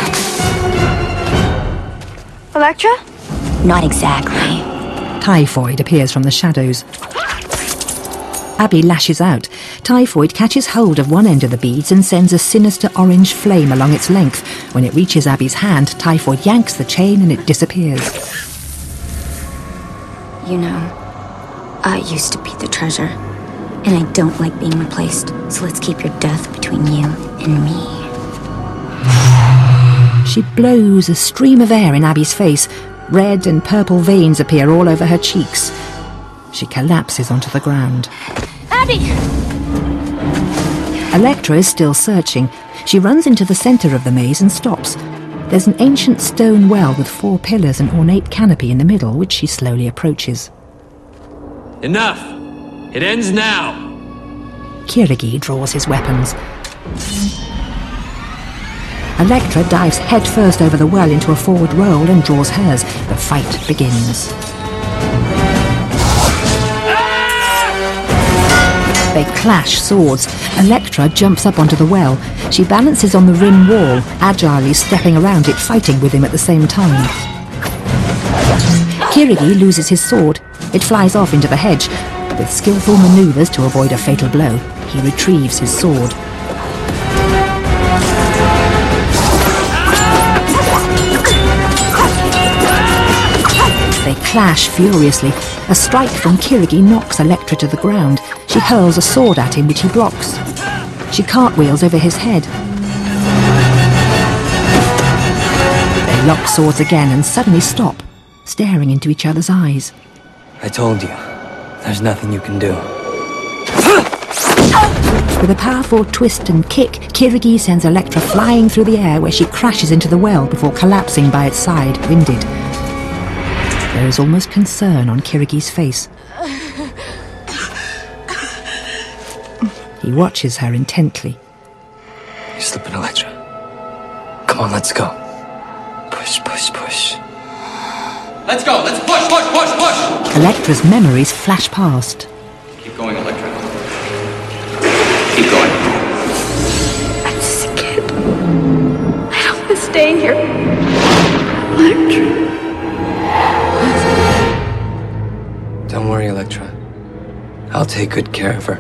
Speaker 10: Electra?
Speaker 18: Not exactly.
Speaker 1: Typhoid appears from the shadows. Abby lashes out. Typhoid catches hold of one end of the beads and sends a sinister orange flame along its length. When it reaches Abby's hand, Typhoid yanks the chain and it disappears.
Speaker 18: You know, I used to be the treasure, and I don't like being replaced, so let's keep your death between you and me.
Speaker 1: She blows a stream of air in Abby's face. Red and purple veins appear all over her cheeks. She collapses onto the ground.
Speaker 10: Abby!
Speaker 1: Electra is still searching. She runs into the centre of the maze and stops. There's an ancient stone well with 4 pillars and ornate canopy in the middle, which she slowly approaches.
Speaker 17: Enough! It ends now!
Speaker 1: Kirigi draws his weapons. Electra dives headfirst over the well into a forward roll and draws hers. The fight begins. They clash swords. Electra jumps up onto the well. She balances on the rim wall, agilely stepping around it, fighting with him at the same time. Kirigi loses his sword. It flies off into the hedge. With skillful maneuvers to avoid a fatal blow, he retrieves his sword. They clash furiously. A strike from Kirigi knocks Electra to the ground. She hurls a sword at him, which he blocks. She cartwheels over his head. They lock swords again and suddenly stop, staring into each other's eyes.
Speaker 17: I told you, there's nothing you can do.
Speaker 1: With a powerful twist and kick, Kirigi sends Electra flying through the air, where she crashes into the well before collapsing by its side, winded. There is almost concern on Kirigi's face. He watches her intently.
Speaker 17: You're slipping, Electra. Come on, let's go. Push, push, push.
Speaker 15: Let's go! Let's push, push, push, push!
Speaker 1: Electra's memories flash past.
Speaker 15: Keep going, Electra. Keep going.
Speaker 6: I'm just a kid. I don't want to stay here. Electra.
Speaker 17: Don't worry, Electra. I'll take good care of her.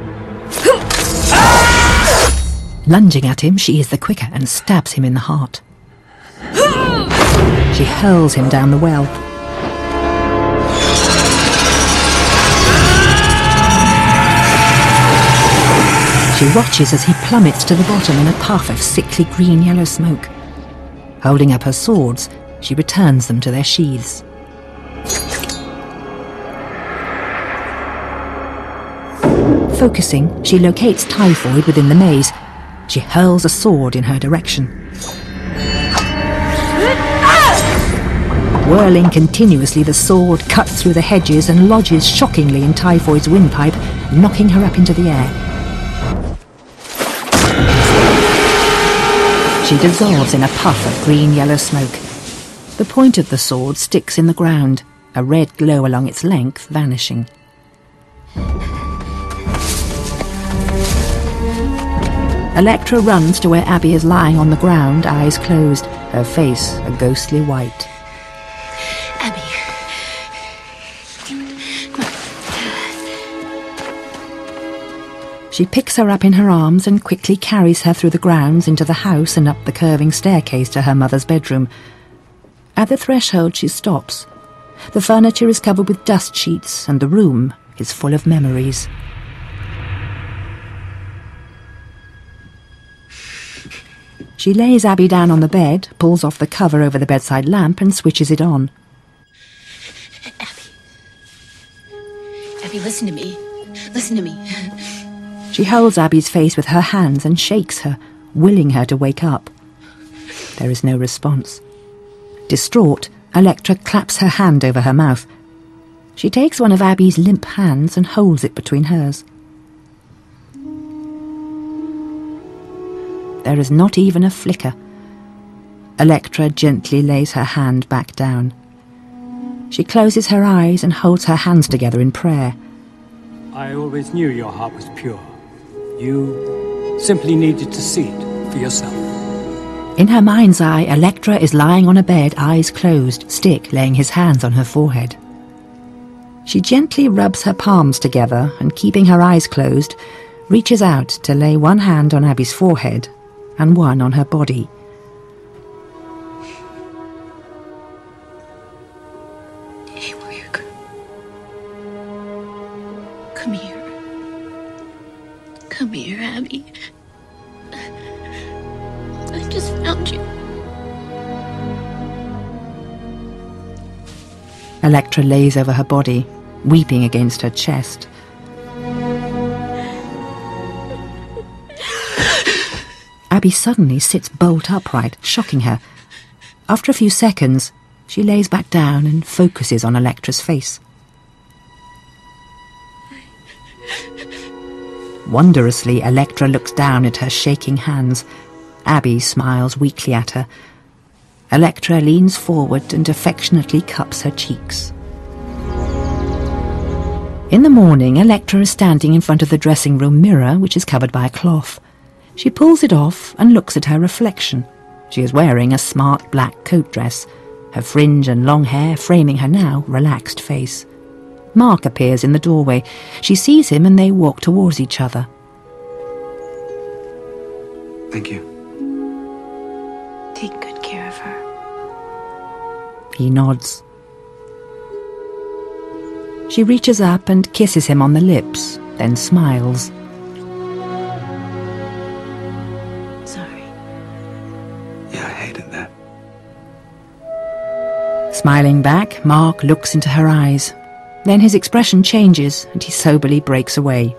Speaker 1: Lunging at him, she is the quicker and stabs him in the heart. She hurls him down the well. She watches as he plummets to the bottom in a puff of sickly green-yellow smoke. Holding up her swords, she returns them to their sheaths. Focusing, she locates Typhoid within the maze. She hurls a sword in her direction. Whirling continuously, the sword cuts through the hedges and lodges shockingly in Typhoid's windpipe, knocking her up into the air. She dissolves in a puff of green-yellow smoke. The point of the sword sticks in the ground, a red glow along its length vanishing. Electra runs to where Abby is lying on the ground, eyes closed, her face a ghostly white.
Speaker 6: Abby.
Speaker 1: She picks her up in her arms and quickly carries her through the grounds into the house and up the curving staircase to her mother's bedroom. At the threshold she stops. The furniture is covered with dust sheets and the room is full of memories. She lays Abby down on the bed, pulls off the cover over the bedside lamp and switches it on.
Speaker 6: Abby, listen to me. Listen to me.
Speaker 1: She holds Abby's face with her hands and shakes her, willing her to wake up. There is no response. Distraught, Electra claps her hand over her mouth. She takes one of Abby's limp hands and holds it between hers. There is not even a flicker. Electra gently lays her hand back down. She closes her eyes and holds her hands together in prayer.
Speaker 16: I always knew your heart was pure. You simply needed to see it for yourself.
Speaker 1: In her mind's eye, Electra is lying on a bed, eyes closed, Stick laying his hands on her forehead. She gently rubs her palms together and, keeping her eyes closed, reaches out to lay one hand on Abby's forehead and one on her body.
Speaker 6: Hey, warrior. Come here. Come here, Abby. I just found you.
Speaker 1: Electra lays over her body, weeping against her chest. Abby suddenly sits bolt upright, shocking her. After a few seconds, she lays back down and focuses on Electra's face. Wondrously, Electra looks down at her shaking hands. Abby smiles weakly at her. Electra leans forward and affectionately cups her cheeks. In the morning, Electra is standing in front of the dressing room mirror, which is covered by a cloth. She pulls it off and looks at her reflection. She is wearing a smart black coat dress, her fringe and long hair framing her now relaxed face. Mark appears in the doorway. She sees him and they walk towards each other.
Speaker 14: Thank you.
Speaker 11: Take good care of her.
Speaker 1: He nods. She reaches up and kisses him on the lips, then smiles.
Speaker 11: Sorry.
Speaker 14: Yeah, I hated that.
Speaker 1: Smiling back, Mark looks into her eyes. Then his expression changes and he soberly breaks away.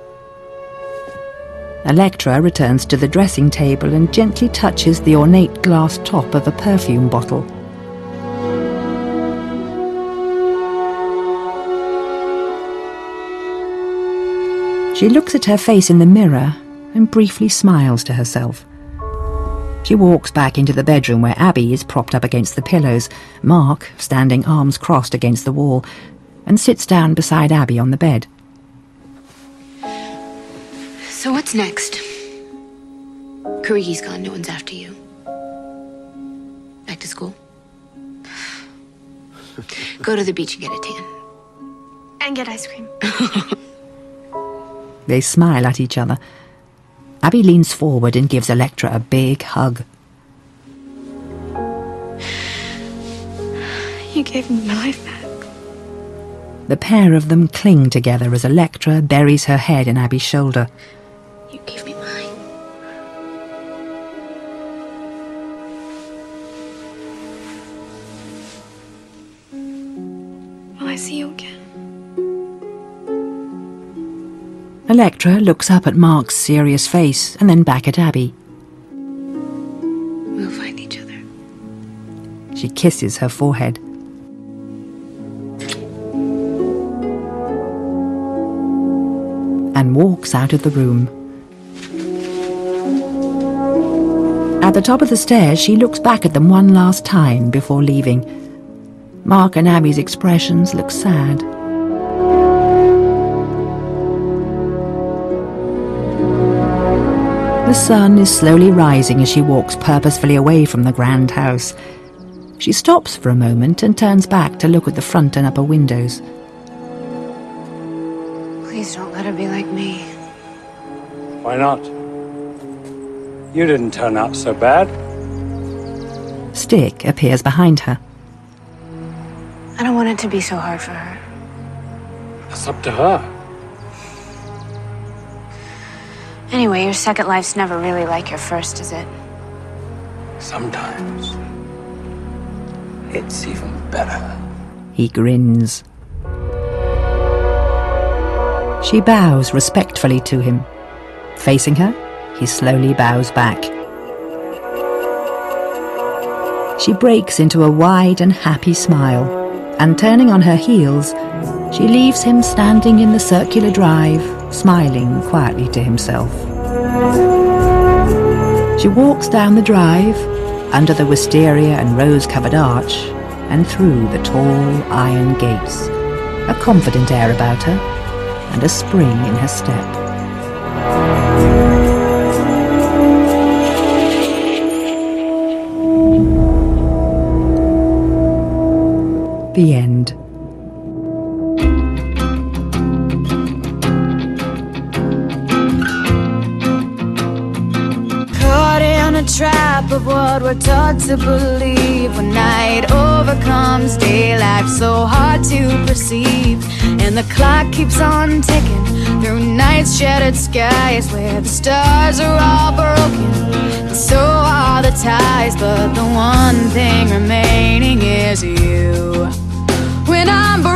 Speaker 1: Electra returns to the dressing table and gently touches the ornate glass top of a perfume bottle. She looks at her face in the mirror and briefly smiles to herself. She walks back into the bedroom where Abby is propped up against the pillows, Mark standing arms crossed against the wall, and sits down beside Abby on the bed.
Speaker 11: So what's next? Kurigi's gone, no one's after you. Back to school? Go to the beach and get a tan.
Speaker 10: And get ice cream.
Speaker 1: They smile at each other. Abby leans forward and gives Electra a big hug.
Speaker 10: You gave me my life back.
Speaker 1: The pair of them cling together as Electra buries her head in Abby's shoulder.
Speaker 11: You gave me mine.
Speaker 10: Will I see you again?
Speaker 1: Electra looks up at Mark's serious face and then back at Abby.
Speaker 11: We'll find each other.
Speaker 1: She kisses her forehead. And walks out of the room. At the top of the stairs, she looks back at them one last time before leaving. Mark and Abby's expressions look sad. The sun is slowly rising as she walks purposefully away from the grand house. She stops for a moment and turns back to look at the front and upper windows.
Speaker 11: Please don't let her be like me.
Speaker 16: Why not? You didn't turn out so bad.
Speaker 1: Stick appears behind her.
Speaker 11: I don't want it to be so hard for her.
Speaker 16: That's up to her.
Speaker 11: Anyway, your second life's never really like your first, is it?
Speaker 16: Sometimes it's even better.
Speaker 1: He grins. She bows respectfully to him. Facing her, he slowly bows back. She breaks into a wide and happy smile, and turning on her heels, she leaves him standing in the circular drive, smiling quietly to himself. She walks down the drive, under the wisteria and rose-covered arch, and through the tall iron gates, a confident air about her, and a spring in her step. The end.
Speaker 19: Caught in a trap of what we're taught to believe. When night overcomes day, life's so hard to perceive. And the clock keeps on ticking through night's shattered skies, where the stars are all broken and so are the ties. But the one thing remaining is you. When I'm